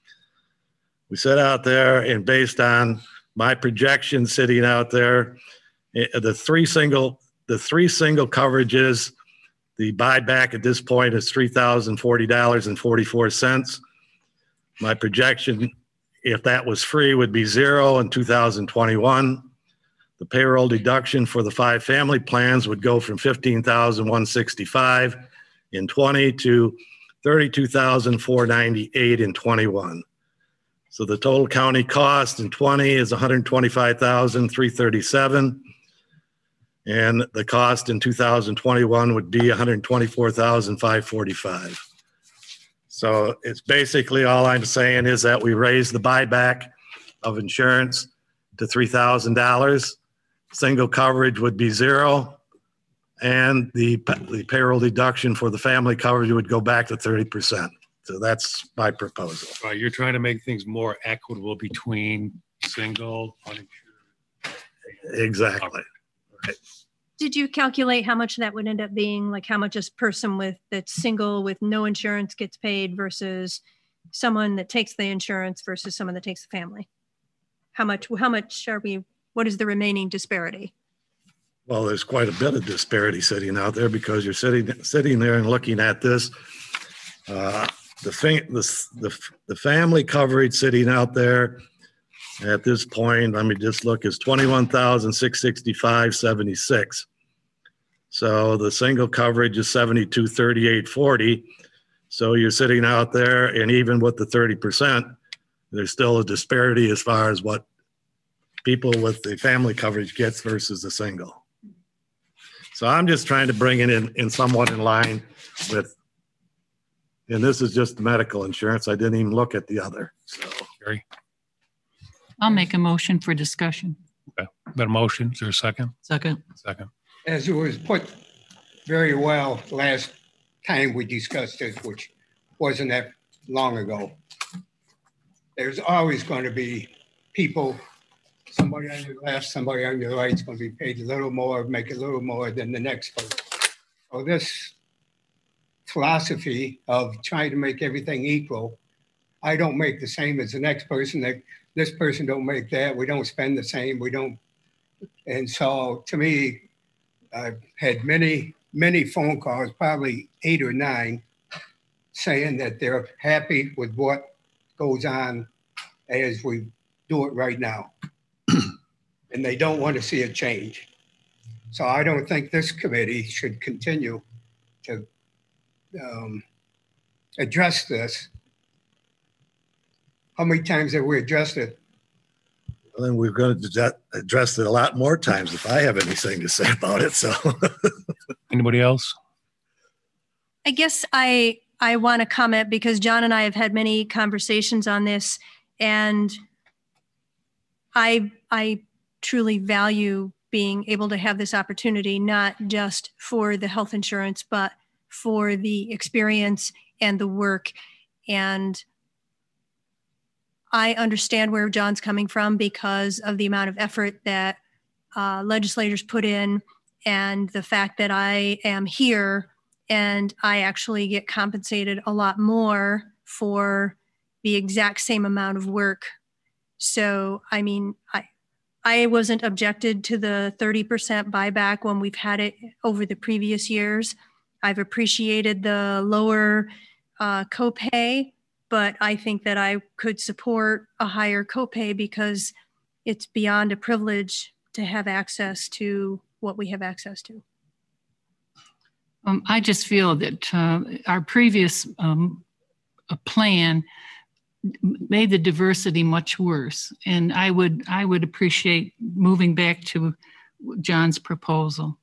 We set out there, and based on my projection sitting out there, the three single the three single coverages, the buyback at this point is three thousand forty dollars and forty-four cents. My projection, if that was free, would be zero in two thousand twenty-one. The payroll deduction for the five family plans would go from fifteen thousand one hundred sixty-five dollars in twenty to thirty-two thousand four hundred ninety-eight dollars in twenty-one. So the total county cost in twenty is one hundred twenty-five thousand three hundred thirty-seven dollars. And the cost in two thousand twenty-one would be one hundred twenty-four thousand five hundred forty-five dollars. So it's basically all I'm saying is that we raise the buyback of insurance to three thousand dollars. Single coverage would be zero. And the, the payroll deduction for the family coverage would go back to thirty percent. So that's my proposal. Right, you're trying to make things more equitable between single, uninsured. Exactly. Right. Did you calculate how much that would end up being? Like how much a person with that's single with no insurance gets paid versus someone that takes the insurance versus someone that takes the family? How much, how much are we, what is the remaining disparity? Well, there's quite a bit of disparity sitting out there because you're sitting sitting there and looking at this. Uh, the, fa- the, the, the family coverage sitting out there at this point, let me just look, is twenty-one thousand six hundred sixty-five dollars and seventy-six cents. So the single coverage is seventy-two thousand three hundred thirty-eight dollars and forty cents. So you're sitting out there, and even with the thirty percent, there's still a disparity as far as what people with the family coverage gets versus the single. So I'm just trying to bring it in, in somewhat in line with, and this is just medical insurance. I didn't even look at the other. So, Gary? I'll make a motion for discussion. Okay. Got a motion? Is there a second? Second. Second. As it was put very well last time we discussed it, which wasn't that long ago, there's always going to be people, somebody on your left, somebody on your right is going to be paid a little more, make a little more than the next person. So this philosophy of trying to make everything equal, I don't make the same as the next person, that this person don't make that, we don't spend the same, we don't. And so to me, I've had many, many phone calls, probably eight or nine, saying that they're happy with what goes on as we do it right now. And they don't want to see a change. So I don't think this committee should continue to um, address this. How many times have we addressed it? Well, then we're going to address it a lot more times if I have anything to say about it. So, anybody else? I guess I I want to comment because John and I have had many conversations on this, and I I truly value being able to have this opportunity, not just for the health insurance, but for the experience and the work. And I understand where John's coming from because of the amount of effort that uh, legislators put in, and the fact that I am here and I actually get compensated a lot more for the exact same amount of work. So, I mean, I, I wasn't objected to the thirty percent buyback when we've had it over the previous years. I've appreciated the lower uh, copay, but I think that I could support a higher copay because it's beyond a privilege to have access to what we have access to. Um, I just feel that uh, our previous um, uh, plan made the diversity much worse, and I would I would appreciate moving back to John's proposal.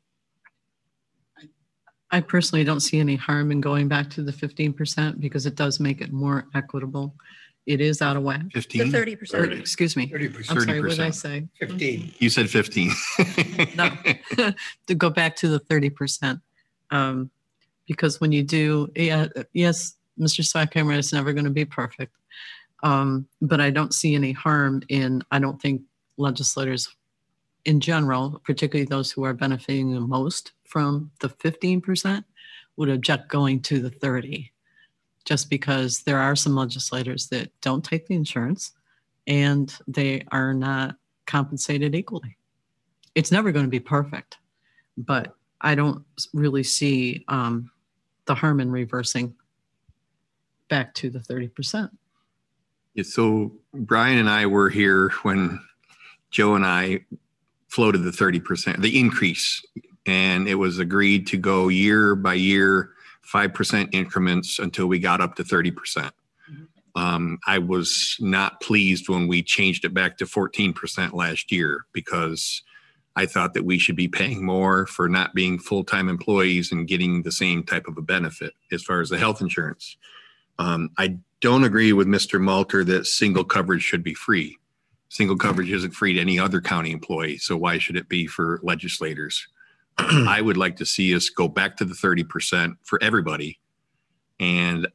I personally don't see any harm in going back to the fifteen percent because it does make it more equitable. It is out of whack. fifteen? The thirty percent. thirty, excuse me. thirty percent. I'm sorry, what did I say? fifteen. You said fifteen. No, to go back to the thirty percent. Um, because when you do, yeah, yes, Mister Swackheimer is never going to be perfect. Um, but I don't see any harm in, I don't think legislators in general, particularly those who are benefiting the most from the fifteen percent, would object going to the thirty, just because there are some legislators that don't take the insurance and they are not compensated equally. It's never going to be perfect, but I don't really see um, the harm in reversing back to the thirty percent. Yeah, so Brian and I were here when Joe and I floated the thirty percent, the increase, and it was agreed to go year by year, five percent increments until we got up to thirty percent. Um, I was not pleased when we changed it back to fourteen percent last year because I thought that we should be paying more for not being full-time employees and getting the same type of a benefit as far as the health insurance. Um, I don't agree with Mister Malter that single coverage should be free. Single coverage isn't free to any other county employee, so why should it be for legislators? I would like to see us go back to the thirty percent for everybody. And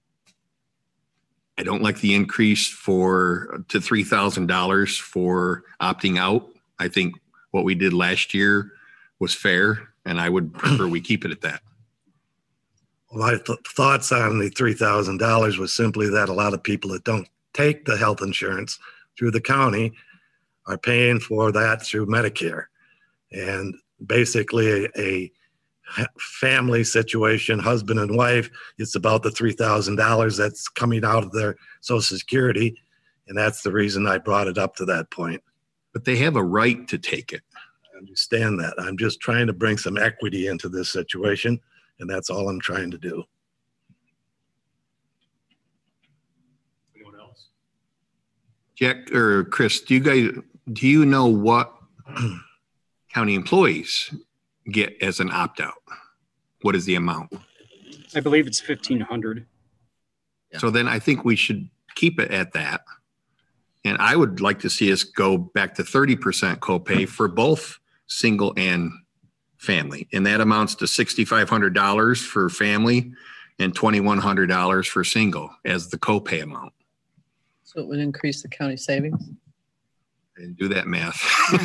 I don't like the increase for to three thousand dollars for opting out. I think what we did last year was fair, and I would prefer we keep it at that. My th- thoughts on the three thousand dollars was simply that a lot of people that don't take the health insurance through the county are paying for that through Medicare. And basically a, a family situation, husband and wife, it's about the three thousand dollars that's coming out of their Social Security. And that's the reason I brought it up to that point. But they have a right to take it. I understand that. I'm just trying to bring some equity into this situation. And that's all I'm trying to do. Anyone else? Jack or Chris, do you guys, do you know what county employees get as an opt-out? What is the amount? I believe it's fifteen hundred. So then I think we should keep it at that. And I would like to see us go back to thirty percent copay for both single and family. And that amounts to six thousand five hundred dollars for family and two thousand one hundred dollars for single as the copay amount. So it would increase the county savings? And do that math.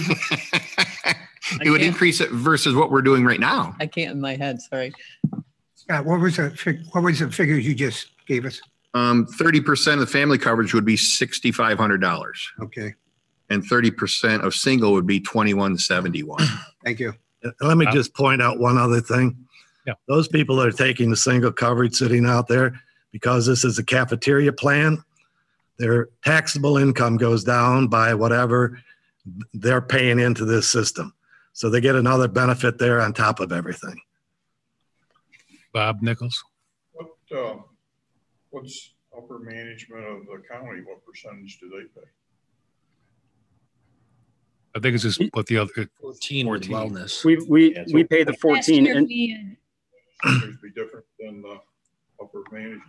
It would increase it versus what we're doing right now. I can't in my head, sorry. Scott, what was the fig- what was the figures you just gave us? Um, thirty percent of the family coverage would be six thousand five hundred dollars. Okay. And thirty percent of single would be twenty-one seventy-one. Thank you. And let me just point out one other thing. Yeah. Those people that are taking the single coverage sitting out there, because this is a cafeteria plan, their taxable income goes down by whatever they're paying into this system. So they get another benefit there on top of everything. Bob Nichols. What, uh, what's upper management of the county? What percentage do they pay? I think it's just what the other fourteen with wellness. We we we pay the fourteen and It'd be different than the upper management.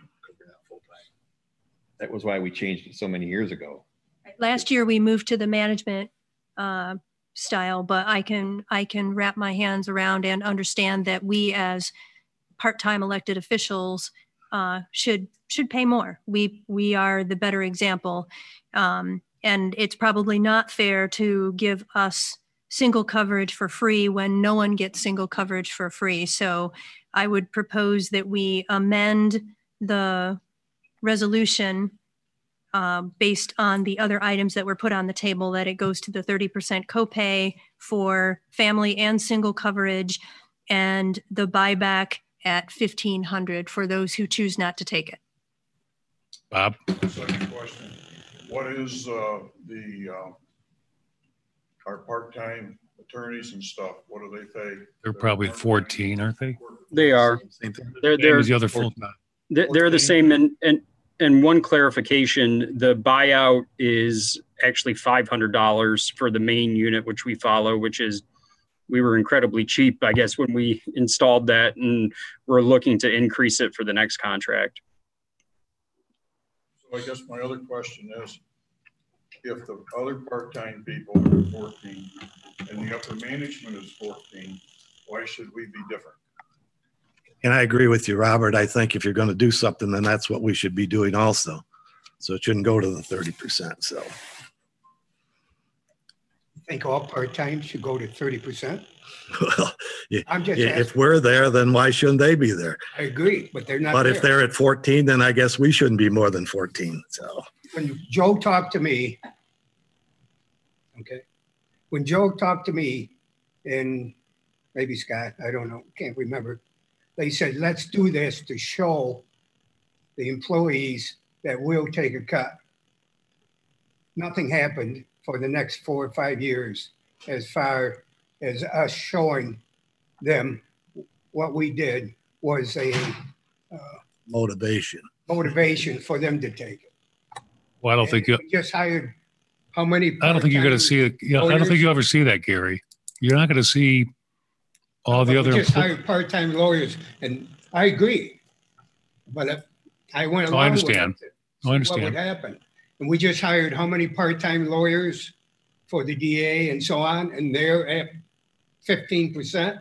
That was why we changed it so many years ago. Last year, we moved to the management uh, style, but I can, I can wrap my hands around and understand that we as part-time elected officials uh, should, should pay more. We, we are the better example. Um, and it's probably not fair to give us single coverage for free when no one gets single coverage for free. So I would propose that we amend the resolution uh, based on the other items that were put on the table, that it goes to the thirty percent copay for family and single coverage, and the buyback at fifteen hundred for those who choose not to take it. Bob? Second question. What is uh, the, uh, our part-time attorneys and stuff, what do they pay? They're probably fourteen, aren't they? They are. Same thing. They're, Same they're, as the other full time. they're, they're the same. And, and, and one clarification, the buyout is actually five hundred dollars for the main unit, which we follow, which is, we were incredibly cheap, I guess, when we installed that, and we're looking to increase it for the next contract. So I guess my other question is, if the other part-time people are fourteen and the upper management is fourteen, why should we be different? And I agree with you, Robert. I think if you're going to do something, then that's what we should be doing also. So it shouldn't go to the thirty percent. So I think all part-time should go to thirty percent. well, yeah, I'm just yeah, if asking. we're there, then why shouldn't they be there? I agree, but they're not But there. if they're at fourteen, then I guess we shouldn't be more than fourteen. So When Joe talked to me, okay, when Joe talked to me, and maybe Scott, I don't know, can't remember, they said, let's do this to show the employees that we'll take a cut. Nothing happened for the next four or five years as far as us showing them what we did was a uh, motivation. motivation for them to take it. Well, I don't think you, We just hired how many? I don't think you're going to see it. Yeah, I don't think you ever see that, Gary. You're not going to see all the But other. we just empl- hired part-time lawyers, and I agree. But if I went Oh, along I with understand. it, I what understand. would happen? And we just hired how many part-time lawyers for the D A and so on, and they're at fifteen percent.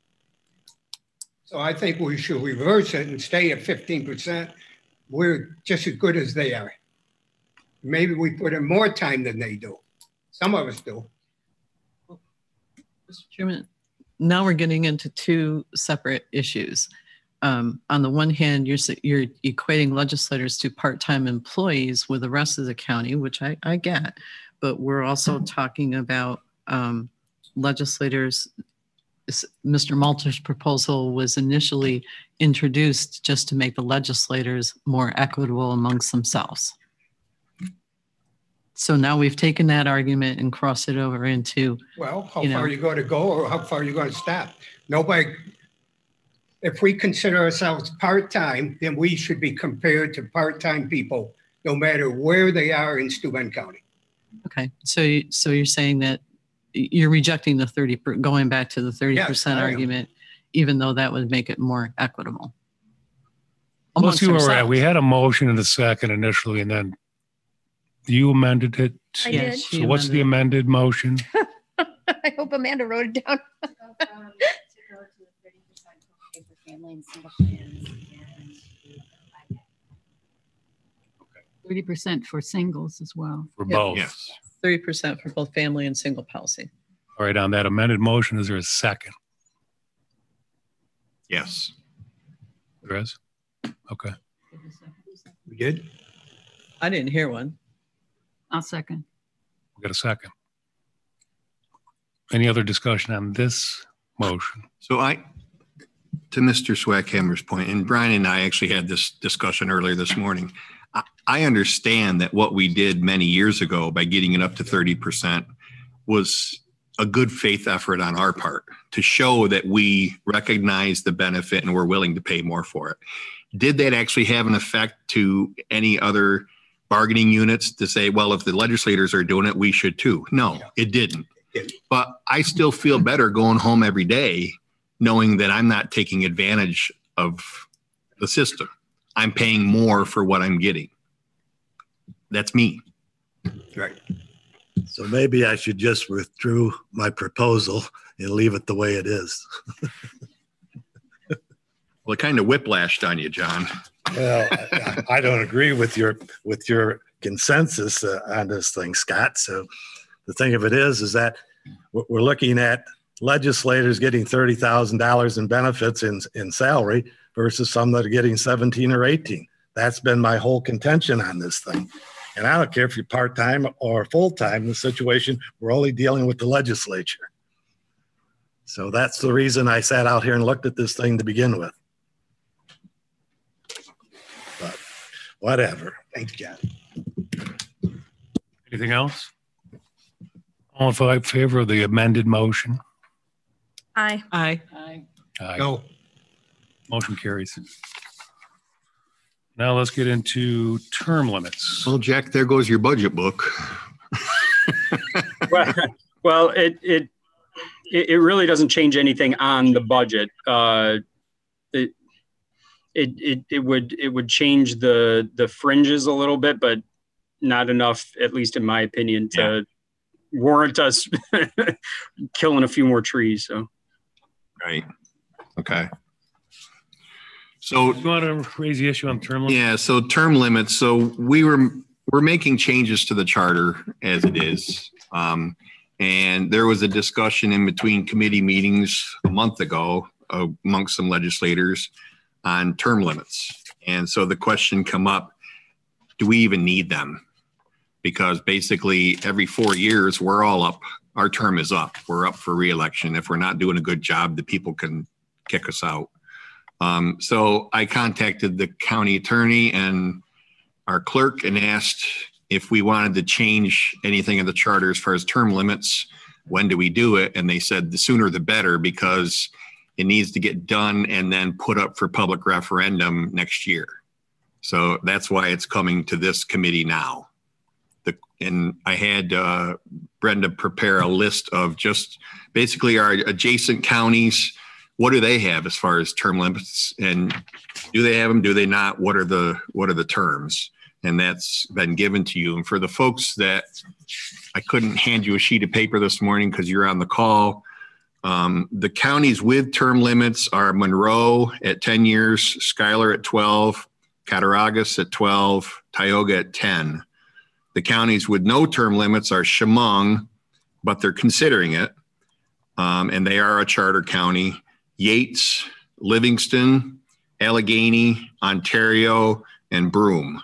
So I think we should reverse it and stay at fifteen percent. We're just as good as they are. Maybe we put in more time than they do. Some of us do. Mister Chairman, now we're getting into two separate issues. Um, on the one hand, you're, s- you're equating legislators to part-time employees with the rest of the county, which I, I get, but we're also talking about um, legislators. s- Mister Malter's proposal was initially introduced just to make the legislators more equitable amongst themselves. So now we've taken that argument and crossed it over into, Well, how you know, far are you going to go or how far are you going to stop? Nobody, if we consider ourselves part-time, then we should be compared to part-time people, no matter where they are in Steuben County. okay, so, you- so you're saying that you're rejecting the thirty, per- going back to the thirty percent I am. argument, even though that would make it more equitable. Let's see amongst where we're at. ourselves. We had a motion and a second initially, and then you amended it. I did. Yes, So she what's the amended motion? I hope Amanda wrote it down. Thirty percent for singles as well. For Yeah. both. Yes. thirty percent for both family and single policy. All right, on that amended motion, is there a second? Yes. There is? Okay. We did? I didn't hear one. I'll second. We got a second. Any other discussion on this motion? So I, to Mister Swackhammer's point, and Brian and I actually had this discussion earlier this morning. I, I understand that what we did many years ago by getting it up to thirty percent was a good faith effort on our part to show that we recognize the benefit and we're willing to pay more for it. Did that actually have an effect to any other bargaining units to say, well, if the legislators are doing it, we should too? No, it didn't. But I still feel better going home every day knowing that I'm not taking advantage of the system. I'm paying more for what I'm getting. That's me. Right. So maybe I should just withdraw my proposal and leave it the way it is. Well, it kind of whiplashed on you, John. Well, I, I don't agree with your with your consensus uh, on this thing, Scott. So the thing of it is, is that we're looking at legislators getting thirty thousand dollars in benefits in, in salary versus some that are getting seventeen or eighteen. That's been my whole contention on this thing. And I don't care if you're part-time or full-time, the situation, we're only dealing with the legislature. So that's the reason I sat out here and looked at this thing to begin with. But whatever. Thanks, John. Anything else? All in favor of the amended motion? Aye. Aye. Aye. Aye. No. Motion carries. Now let's get into term limits. Well, Jack, there goes your budget book. well, well, it, it it it really doesn't change anything on the budget. Uh, it, it it it would it would change the the fringes a little bit, but not enough, at least in my opinion, to yeah. warrant us killing a few more trees. So, right. Okay. So you want to raise the issue on term limits? Yeah. So term limits. So we were we're making changes to the charter as it is, um, and there was a discussion in between committee meetings a month ago uh, amongst some legislators on term limits, and so the question come up: do we even need them? Because basically every four years we're all up. Our term is up. We're up for re-election. If we're not doing a good job, the people can kick us out. Um, so I contacted the county attorney and our clerk and asked if we wanted to change anything in the charter as far as term limits. When do we do it? And they said the sooner the better, because it needs to get done and then put up for public referendum next year. So that's why it's coming to this committee now. The, and I had uh, Brenda prepare a list of just basically our adjacent counties. What do they have as far as term limits, and do they have them? Do they not? What are the what are the terms? And that's been given to you. And for the folks that I couldn't hand you a sheet of paper this morning because you're on the call, um, the counties with term limits are Monroe at ten years, Schuyler at twelve, Cattaraugus at twelve, Tioga at ten. The counties with no term limits are Chemung, but they're considering it, um, and they are a charter county. Yates, Livingston, Allegheny, Ontario, and Broome.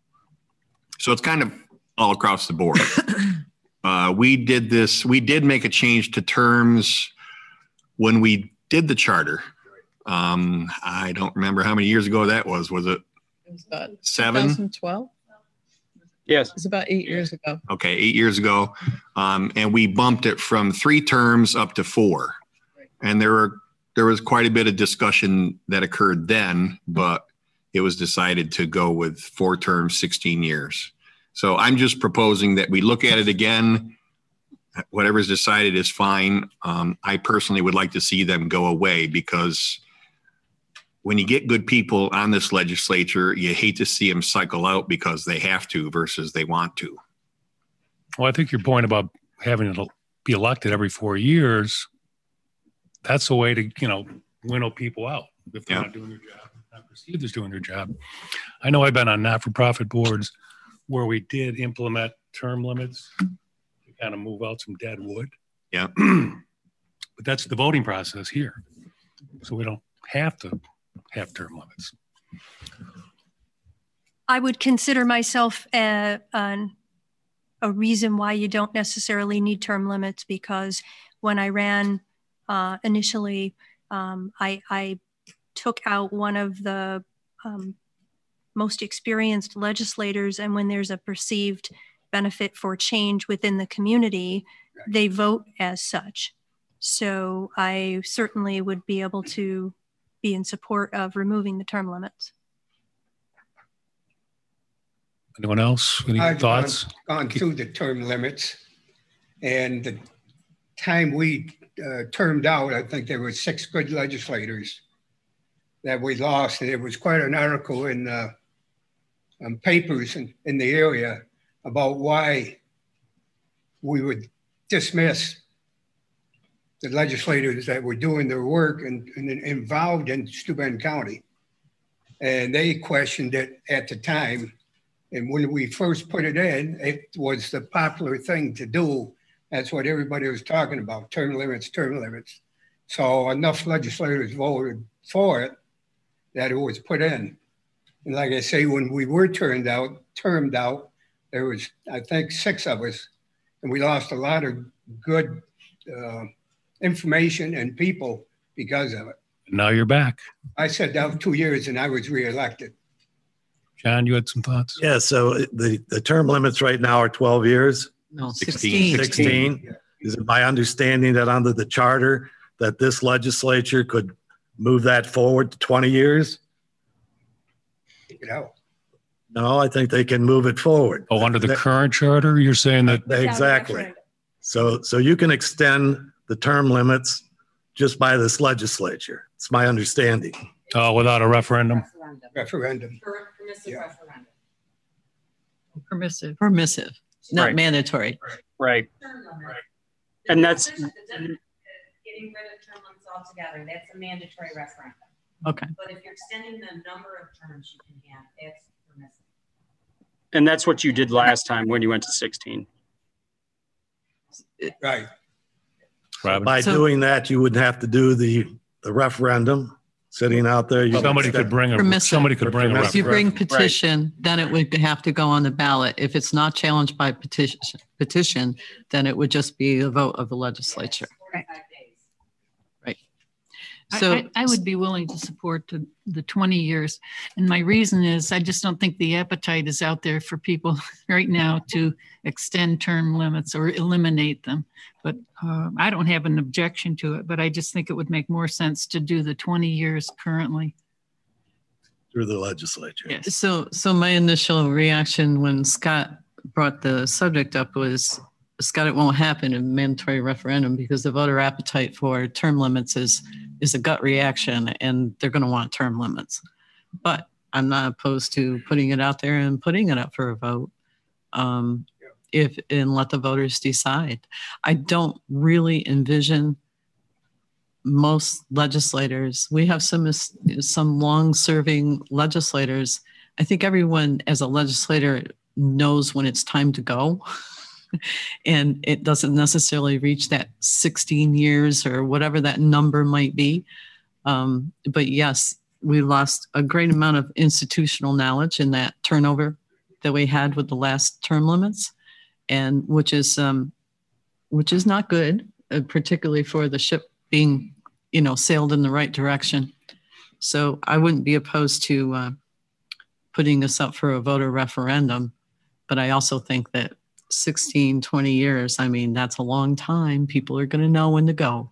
So it's kind of all across the board. uh, we did this, we did make a change to terms when we did the charter. Um, I don't remember how many years ago that was. Was it, it was about seven? twenty twelve? Yes. It's about eight years ago. Okay, eight years ago. Um, and we bumped it from three terms up to four. And there were There was quite a bit of discussion that occurred then, but it was decided to go with four terms, sixteen years. So I'm just proposing that we look at it again. Whatever's decided is fine. Um, I personally would like to see them go away, because when you get good people on this legislature, you hate to see them cycle out because they have to versus they want to. Well, I think your point about having to be elected every four years, that's a way to, you know, winnow people out if they're yeah. not doing their job, not perceived as doing their job. I know I've been on not-for-profit boards where we did implement term limits to kind of move out some dead wood. Yeah. But that's the voting process here. So we don't have to have term limits. I would consider myself a, an, a reason why you don't necessarily need term limits, because when I ran Uh, initially, um, I, I took out one of the um, most experienced legislators, and when there's a perceived benefit for change within the community, they vote as such. So I certainly would be able to be in support of removing the term limits. Anyone else? Any I've thoughts? Gone, gone through the term limits, and the time we uh, termed out, I think there were six good legislators that we lost, and it was quite an article in uh, um, papers in, in the area about why we would dismiss the legislators that were doing their work and, and involved in Steuben County. And they questioned it at the time. And when we first put it in, it was the popular thing to do. That's what everybody was talking about, term limits, term limits. So enough legislators voted for it that it was put in. And like I say, when we were turned out, termed out, there was, I think, six of us, and we lost a lot of good uh, information and people because of it. Now you're back. I sat down two years and I was reelected. John, you had some thoughts? Yeah, so the, the term limits right now are twelve years. No, sixteen. sixteen. Is it my understanding that under the charter that this legislature could move that forward to twenty years? You know. No, I think they can move it forward. Oh, under the That- current charter, you're saying that? Exactly. So, so you can extend the term limits just by this legislature. It's my understanding. Oh, without a referendum? Referendum. Permissive Yeah. referendum. Permissive. Permissive, not Right. mandatory. Right. And that's, Getting rid of term limits altogether, that's a mandatory referendum. Okay. But if you're extending the number of terms you can have, that's permissive. and that's what you did last time when you went to sixteen. Right. By doing that, you wouldn't have to do the, the referendum sitting out there. You Somebody could bring a, Permissive. somebody could bring a If you bring referendum. petition, then it would have to go on the ballot. If it's not challenged by petition, petition, then it would just be a vote of the legislature. Right. Right. I- So I, I would be willing to support the, the twenty years. And my reason is I just don't think the appetite is out there for people right now to extend term limits or eliminate them. But uh, I don't have an objection to it, but I just think it would make more sense to do the twenty years currently. through the legislature. Yes. So, so my initial reaction when Scott brought the subject up was, Scott, it won't happen in a mandatory referendum because the voter appetite for term limits is, is a gut reaction and they're going to want term limits. But I'm not opposed to putting it out there and putting it up for a vote. Um, if, and let the voters decide. I don't really envision most legislators. We have some, some long-serving legislators. I think everyone as a legislator knows when it's time to go. And it doesn't necessarily reach that sixteen years or whatever that number might be. Um, but yes, we lost a great amount of institutional knowledge in that turnover that we had with the last term limits, and which is um, which is not good, uh, particularly for the ship being, you know, sailed in the right direction. So I wouldn't be opposed to uh, putting this up for a voter referendum, but I also think that sixteen, twenty years, I mean, that's a long time. People are going to know when to go.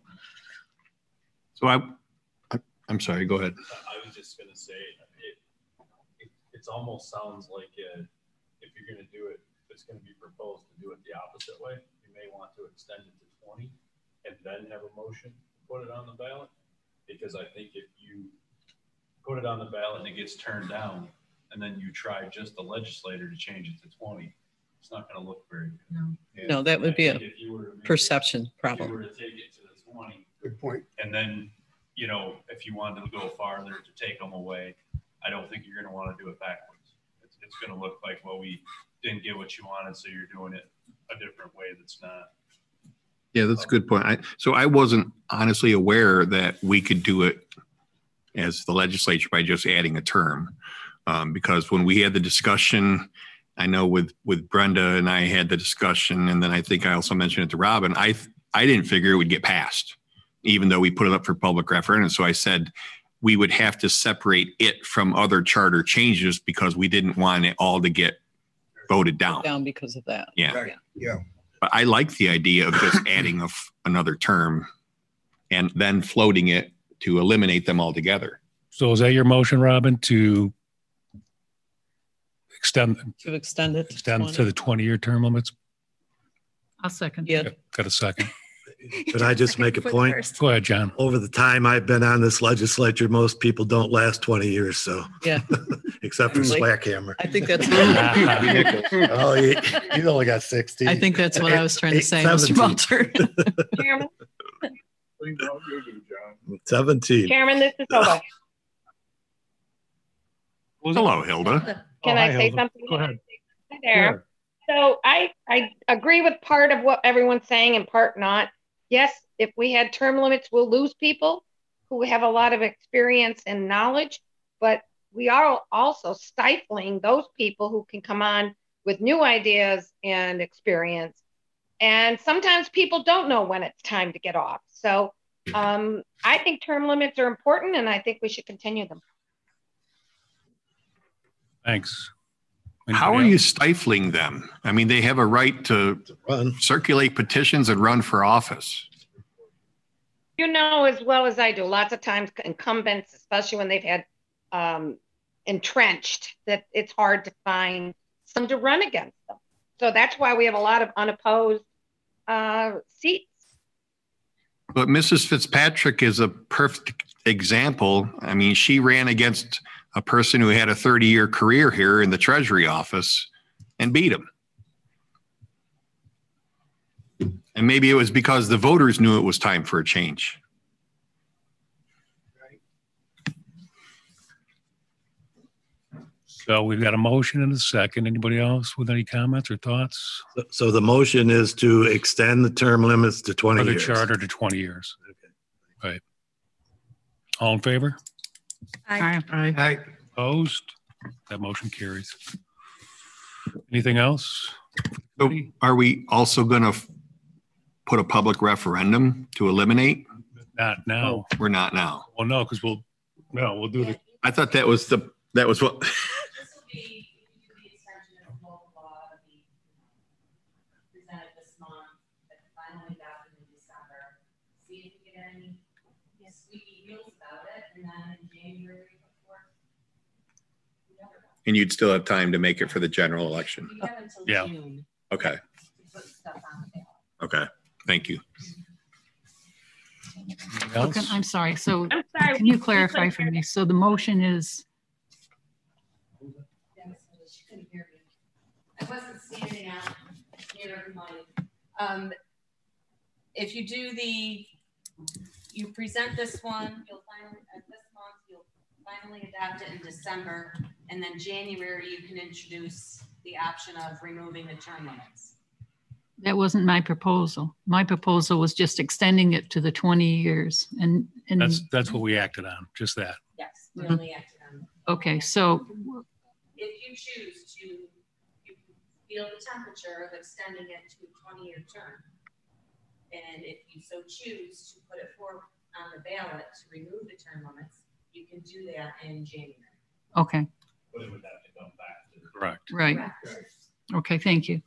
So I, I'm sorry, go ahead. I was just gonna say, it, it, it's almost sounds like uh, if you're gonna do it, if it's gonna be proposed to do it the opposite way, you may want to extend it to twenty and then have a motion to put it on the ballot. Because I think if you put it on the ballot and it gets turned down, and then you try just the legislator to change it to twenty, it's not gonna look very good. No, And no that would I be a think if you were to make it- perception If problem. you were to take it to the twenty, Good point. and then, you know, if you wanted to go farther to take them away, I don't think you're gonna wanna do it backwards. It's, it's gonna look like, well, we didn't get what you wanted, so you're doing it a different way that's not. Yeah, that's a good point. I, so I wasn't honestly aware that we could do it as the legislature by just adding a term. Um, because when we had the discussion, I know with, with Brenda and I had the discussion, and then I think I also mentioned it to Robin, I, I didn't figure it would get passed, even though we put it up for public referendum. So I said, we would have to separate it from other charter changes because we didn't want it all to get voted down. Down because of that. Yeah. Right. Yeah. But I like the idea of just adding a f another term and then floating it to eliminate them altogether. So is that your motion, Robin, to extend, To extend it. to extend twenty. to the twenty-year term limits? I'll second. Yeah. Got a second? Could I just make a For the point? first. Go ahead, John. Over the time I've been on this legislature, most people don't last twenty years, so. Yeah. Except for Swackhammer. I think that's. Oh, he, he's only got sixteen. I think that's what I was trying to Eight- say, Mister seventeen. Walter. Clean out your do, John. seventeen. Chairman, this is Hilda. Hello, Hilda. Can Oh, I hi, say Hilda. something? Go ahead. Hi there. So I, I agree with part of what everyone's saying and part not. Yes, if we had term limits, we'll lose people who have a lot of experience and knowledge, but we are also stifling those people who can come on with new ideas and experience. And sometimes people don't know when it's time to get off. So um, I think term limits are important, and I think we should continue them. Thanks. How are you stifling them? I mean, they have a right to run, circulate petitions and run for office. You know as well as I do, lots of times incumbents, especially when they've had um, entrenched, that it's hard to find some to run against them. So that's why we have a lot of unopposed uh, seats. But Missus Fitzpatrick is a perfect example. I mean, she ran against a person who had a thirty-year career here in the Treasury office and beat him. And maybe it was because the voters knew it was time for a change. So we've got a motion and a second. Anybody else with any comments or thoughts? So- So the motion is to extend the term limits to twenty For the years. charter to twenty years. Right. All in favor? Aye. Aye. Opposed? That motion carries. Anything else? So are we also going to put a public referendum to eliminate? Not now. We're not now. Well, no, because we'll, no, we'll do the, I thought that was the, that was what, This will be, the extension of local law to be presented this month, but finally adopted in December. See if we get any squeaky wheels about it, and then in January, of course. we never know. and you'd still have time to make it for the general election. We have until Yeah. June Okay. to put stuff on the ballot. Okay. Thank you. anything So else? can- I'm sorry, so I'm sorry. can you clarify for me? So the motion is, Dennis, she couldn't hear me. I wasn't standing out near everybody. Um, if you do the, you present this one, you'll finally, uh, this month, you'll finally adopt it in December, and then January, you can introduce the option of removing the term limits. that wasn't my proposal. My proposal was just extending it to the twenty years and, and, That's, that's what we acted on, just that. Yes, we Mhm. only acted on. okay, so, If you choose to, you feel the temperature of extending it to a twenty-year term. And if you so choose to put it forward on the ballot to remove the term limits, you can do that in January. okay, But it would have to come back to the. Correct. right. Okay, thank you.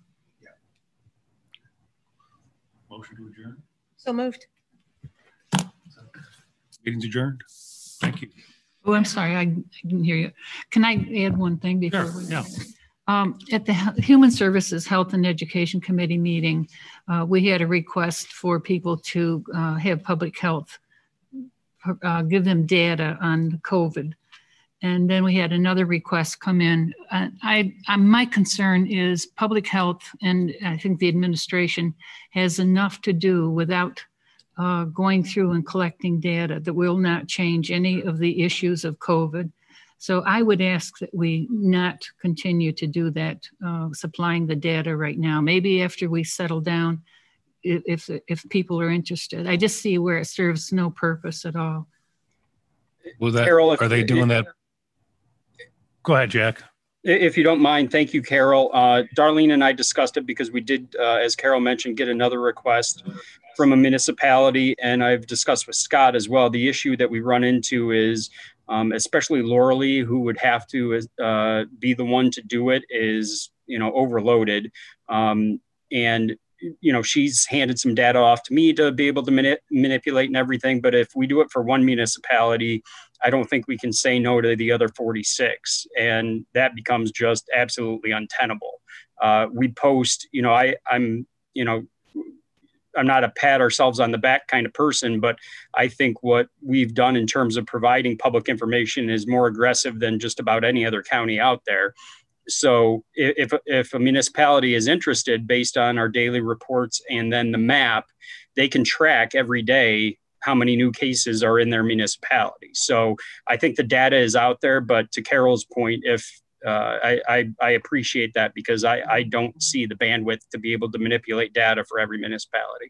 Motion to adjourn. So moved. Meeting's adjourned. Thank you. Oh, I'm sorry, I I didn't hear you. Can I add one thing before? Sure, we- yeah. Um, At the Hu- Human Services Health and Education Committee meeting, uh, we had a request for people to uh, have public health, uh, give them data on COVID. And then we had another request come in. Uh, I, I, my concern is public health, and I think the administration has enough to do without uh, going through and collecting data that will not change any of the issues of COVID. So I would ask that we not continue to do that, uh, supplying the data right now. Maybe after we settle down, i- if, if people are interested. I just see where it serves no purpose at all. Was that, Carol, if- are they doing that? Go ahead, Jack. If you don't mind, thank you, Carol. Uh, Darlene and I discussed it because we did, uh, as Carol mentioned, get another request from a municipality, and I've discussed with Scott as well. The issue that we run into is, um, especially Lauralee, who would have to uh, be the one to do it, is, you know, overloaded. Um, and, you know, she's handed some data off to me to be able to mani- manipulate and everything. But if we do it for one municipality, I don't think we can say no to the other forty-six. And that becomes just absolutely untenable. Uh, we post, you know, I, I'm, you know, I'm not a pat ourselves on the back kind of person, but I think what we've done in terms of providing public information is more aggressive than just about any other county out there. So if, if a municipality is interested, based on our daily reports and then the map, they can track every day how many new cases are in their municipality. So I think the data is out there, but to Carol's point, if uh, I, I, I appreciate that, because I, I don't see the bandwidth to be able to manipulate data for every municipality.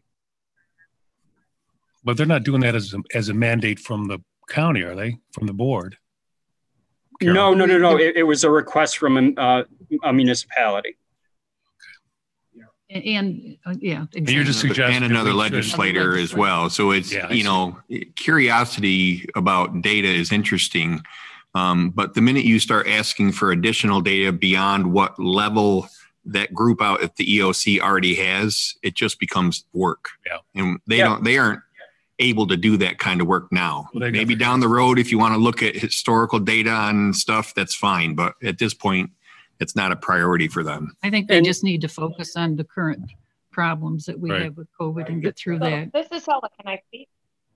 But they're not doing that as a, as a mandate from the county, are they? From the board? No, no, no, no. It, it was a request from uh, a municipality. And, and uh, yeah, exactly. You're just suggesting and another legislator as well. So it's, yeah, you know, curiosity about data is interesting. Um, but the minute you start asking for additional data beyond what level that group out at the E O C already has, it just becomes work. Yeah. And they yeah. don't, they aren't able to do that kind of work now. Well, maybe down the road, if you want to look at historical data on stuff, that's fine. But at this point, it's not a priority for them. I think they and, just need to focus on the current problems that we right. have with COVID and get through that. This is Helen. Can I speak?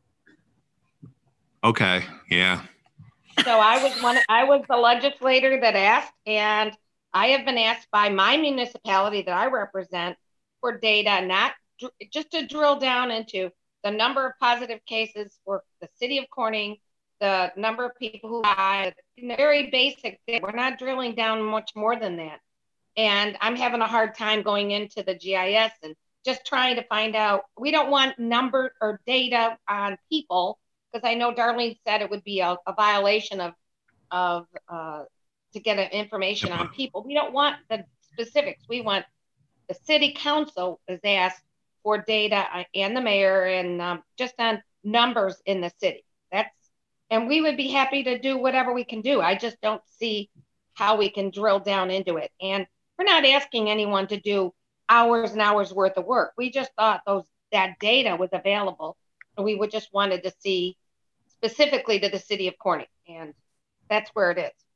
Okay. Yeah. So I was one. I was the legislator that asked, and I have been asked by my municipality that I represent for data, not just to drill down into the number of positive cases for the city of Corning, the number of people who died, very basic thing. We're not drilling down much more than that. And I'm having a hard time going into the G I S and just trying to find out. We don't want number or data on people, because I know Darlene said it would be a, a violation of, of uh, to get information on people. We don't want the specifics. We want the city council is asked for data, and the mayor, and um, just on numbers in the city. That's, and we would be happy to do whatever we can do. I just don't see how we can drill down into it. And we're not asking anyone to do hours and hours worth of work. We just thought those that data was available, and we would just wanted to see specifically to the city of Corning, and that's where it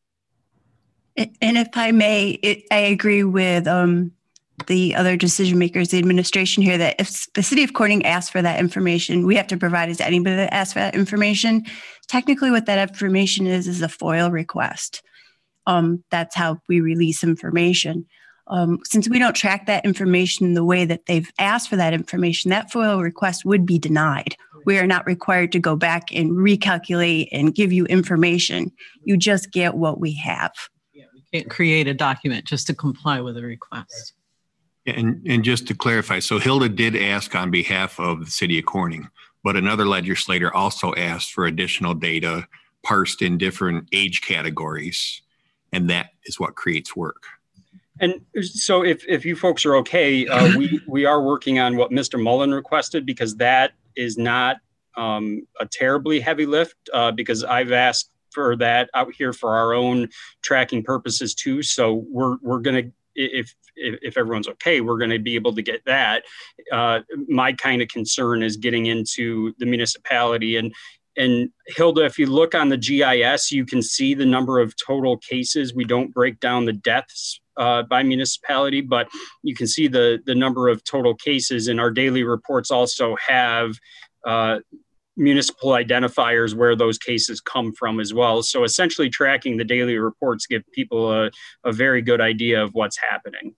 is. And if I may, it, I agree with um, the other decision makers, the administration here, that if the city of Corning asks for that information, we have to provide it to anybody that asks for that information. Technically, what that information is, is a FOIL request. Um, that's how we release information. Um, since we don't track that information the way that they've asked for that information, that FOIL request would be denied. We are not required to go back and recalculate and give you information. You just get what we have. Yeah, we can't create a document just to comply with a request. And, and just to clarify, so Hilda did ask on behalf of the city of Corning, but another legislator also asked for additional data parsed in different age categories, and that is what creates work. And so if, if you folks are okay, uh, we, we are working on what Mister Mullen requested, because that is not um, a terribly heavy lift, uh, because I've asked for that out here for our own tracking purposes too. So we're, we're going to, if, if, if everyone's okay, we're going to be able to get that. Uh, my kind of concern is getting into the municipality. And, and Hilda, if you look on the G I S, you can see the number of total cases. We don't break down the deaths uh, by municipality, but you can see the, the number of total cases, and our daily reports also have uh, municipal identifiers where those cases come from as well. So essentially tracking the daily reports give people a, a very good idea of what's happening.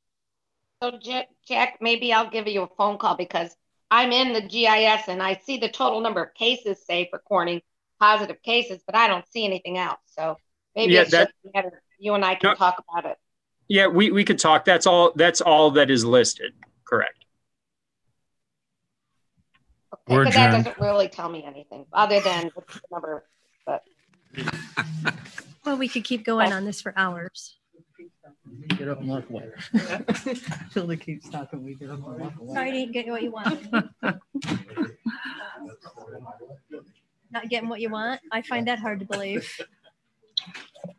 So Jack, maybe I'll give you a phone call, because I'm in the G I S and I see the total number of cases, say for Corning, positive cases, but I don't see anything else. So maybe yeah, it's that, just better. You and I can no, talk about it. Yeah, we, we could talk. That's all, that's all that is listed. Correct. Okay, but that doesn't really tell me anything other than the number, but. Well, we could keep going on this for hours. Get up and walk away. Hilda keeps talking, we get up and walk away. Sorry, you didn't get what you want. Not getting what you want? I find that hard to believe.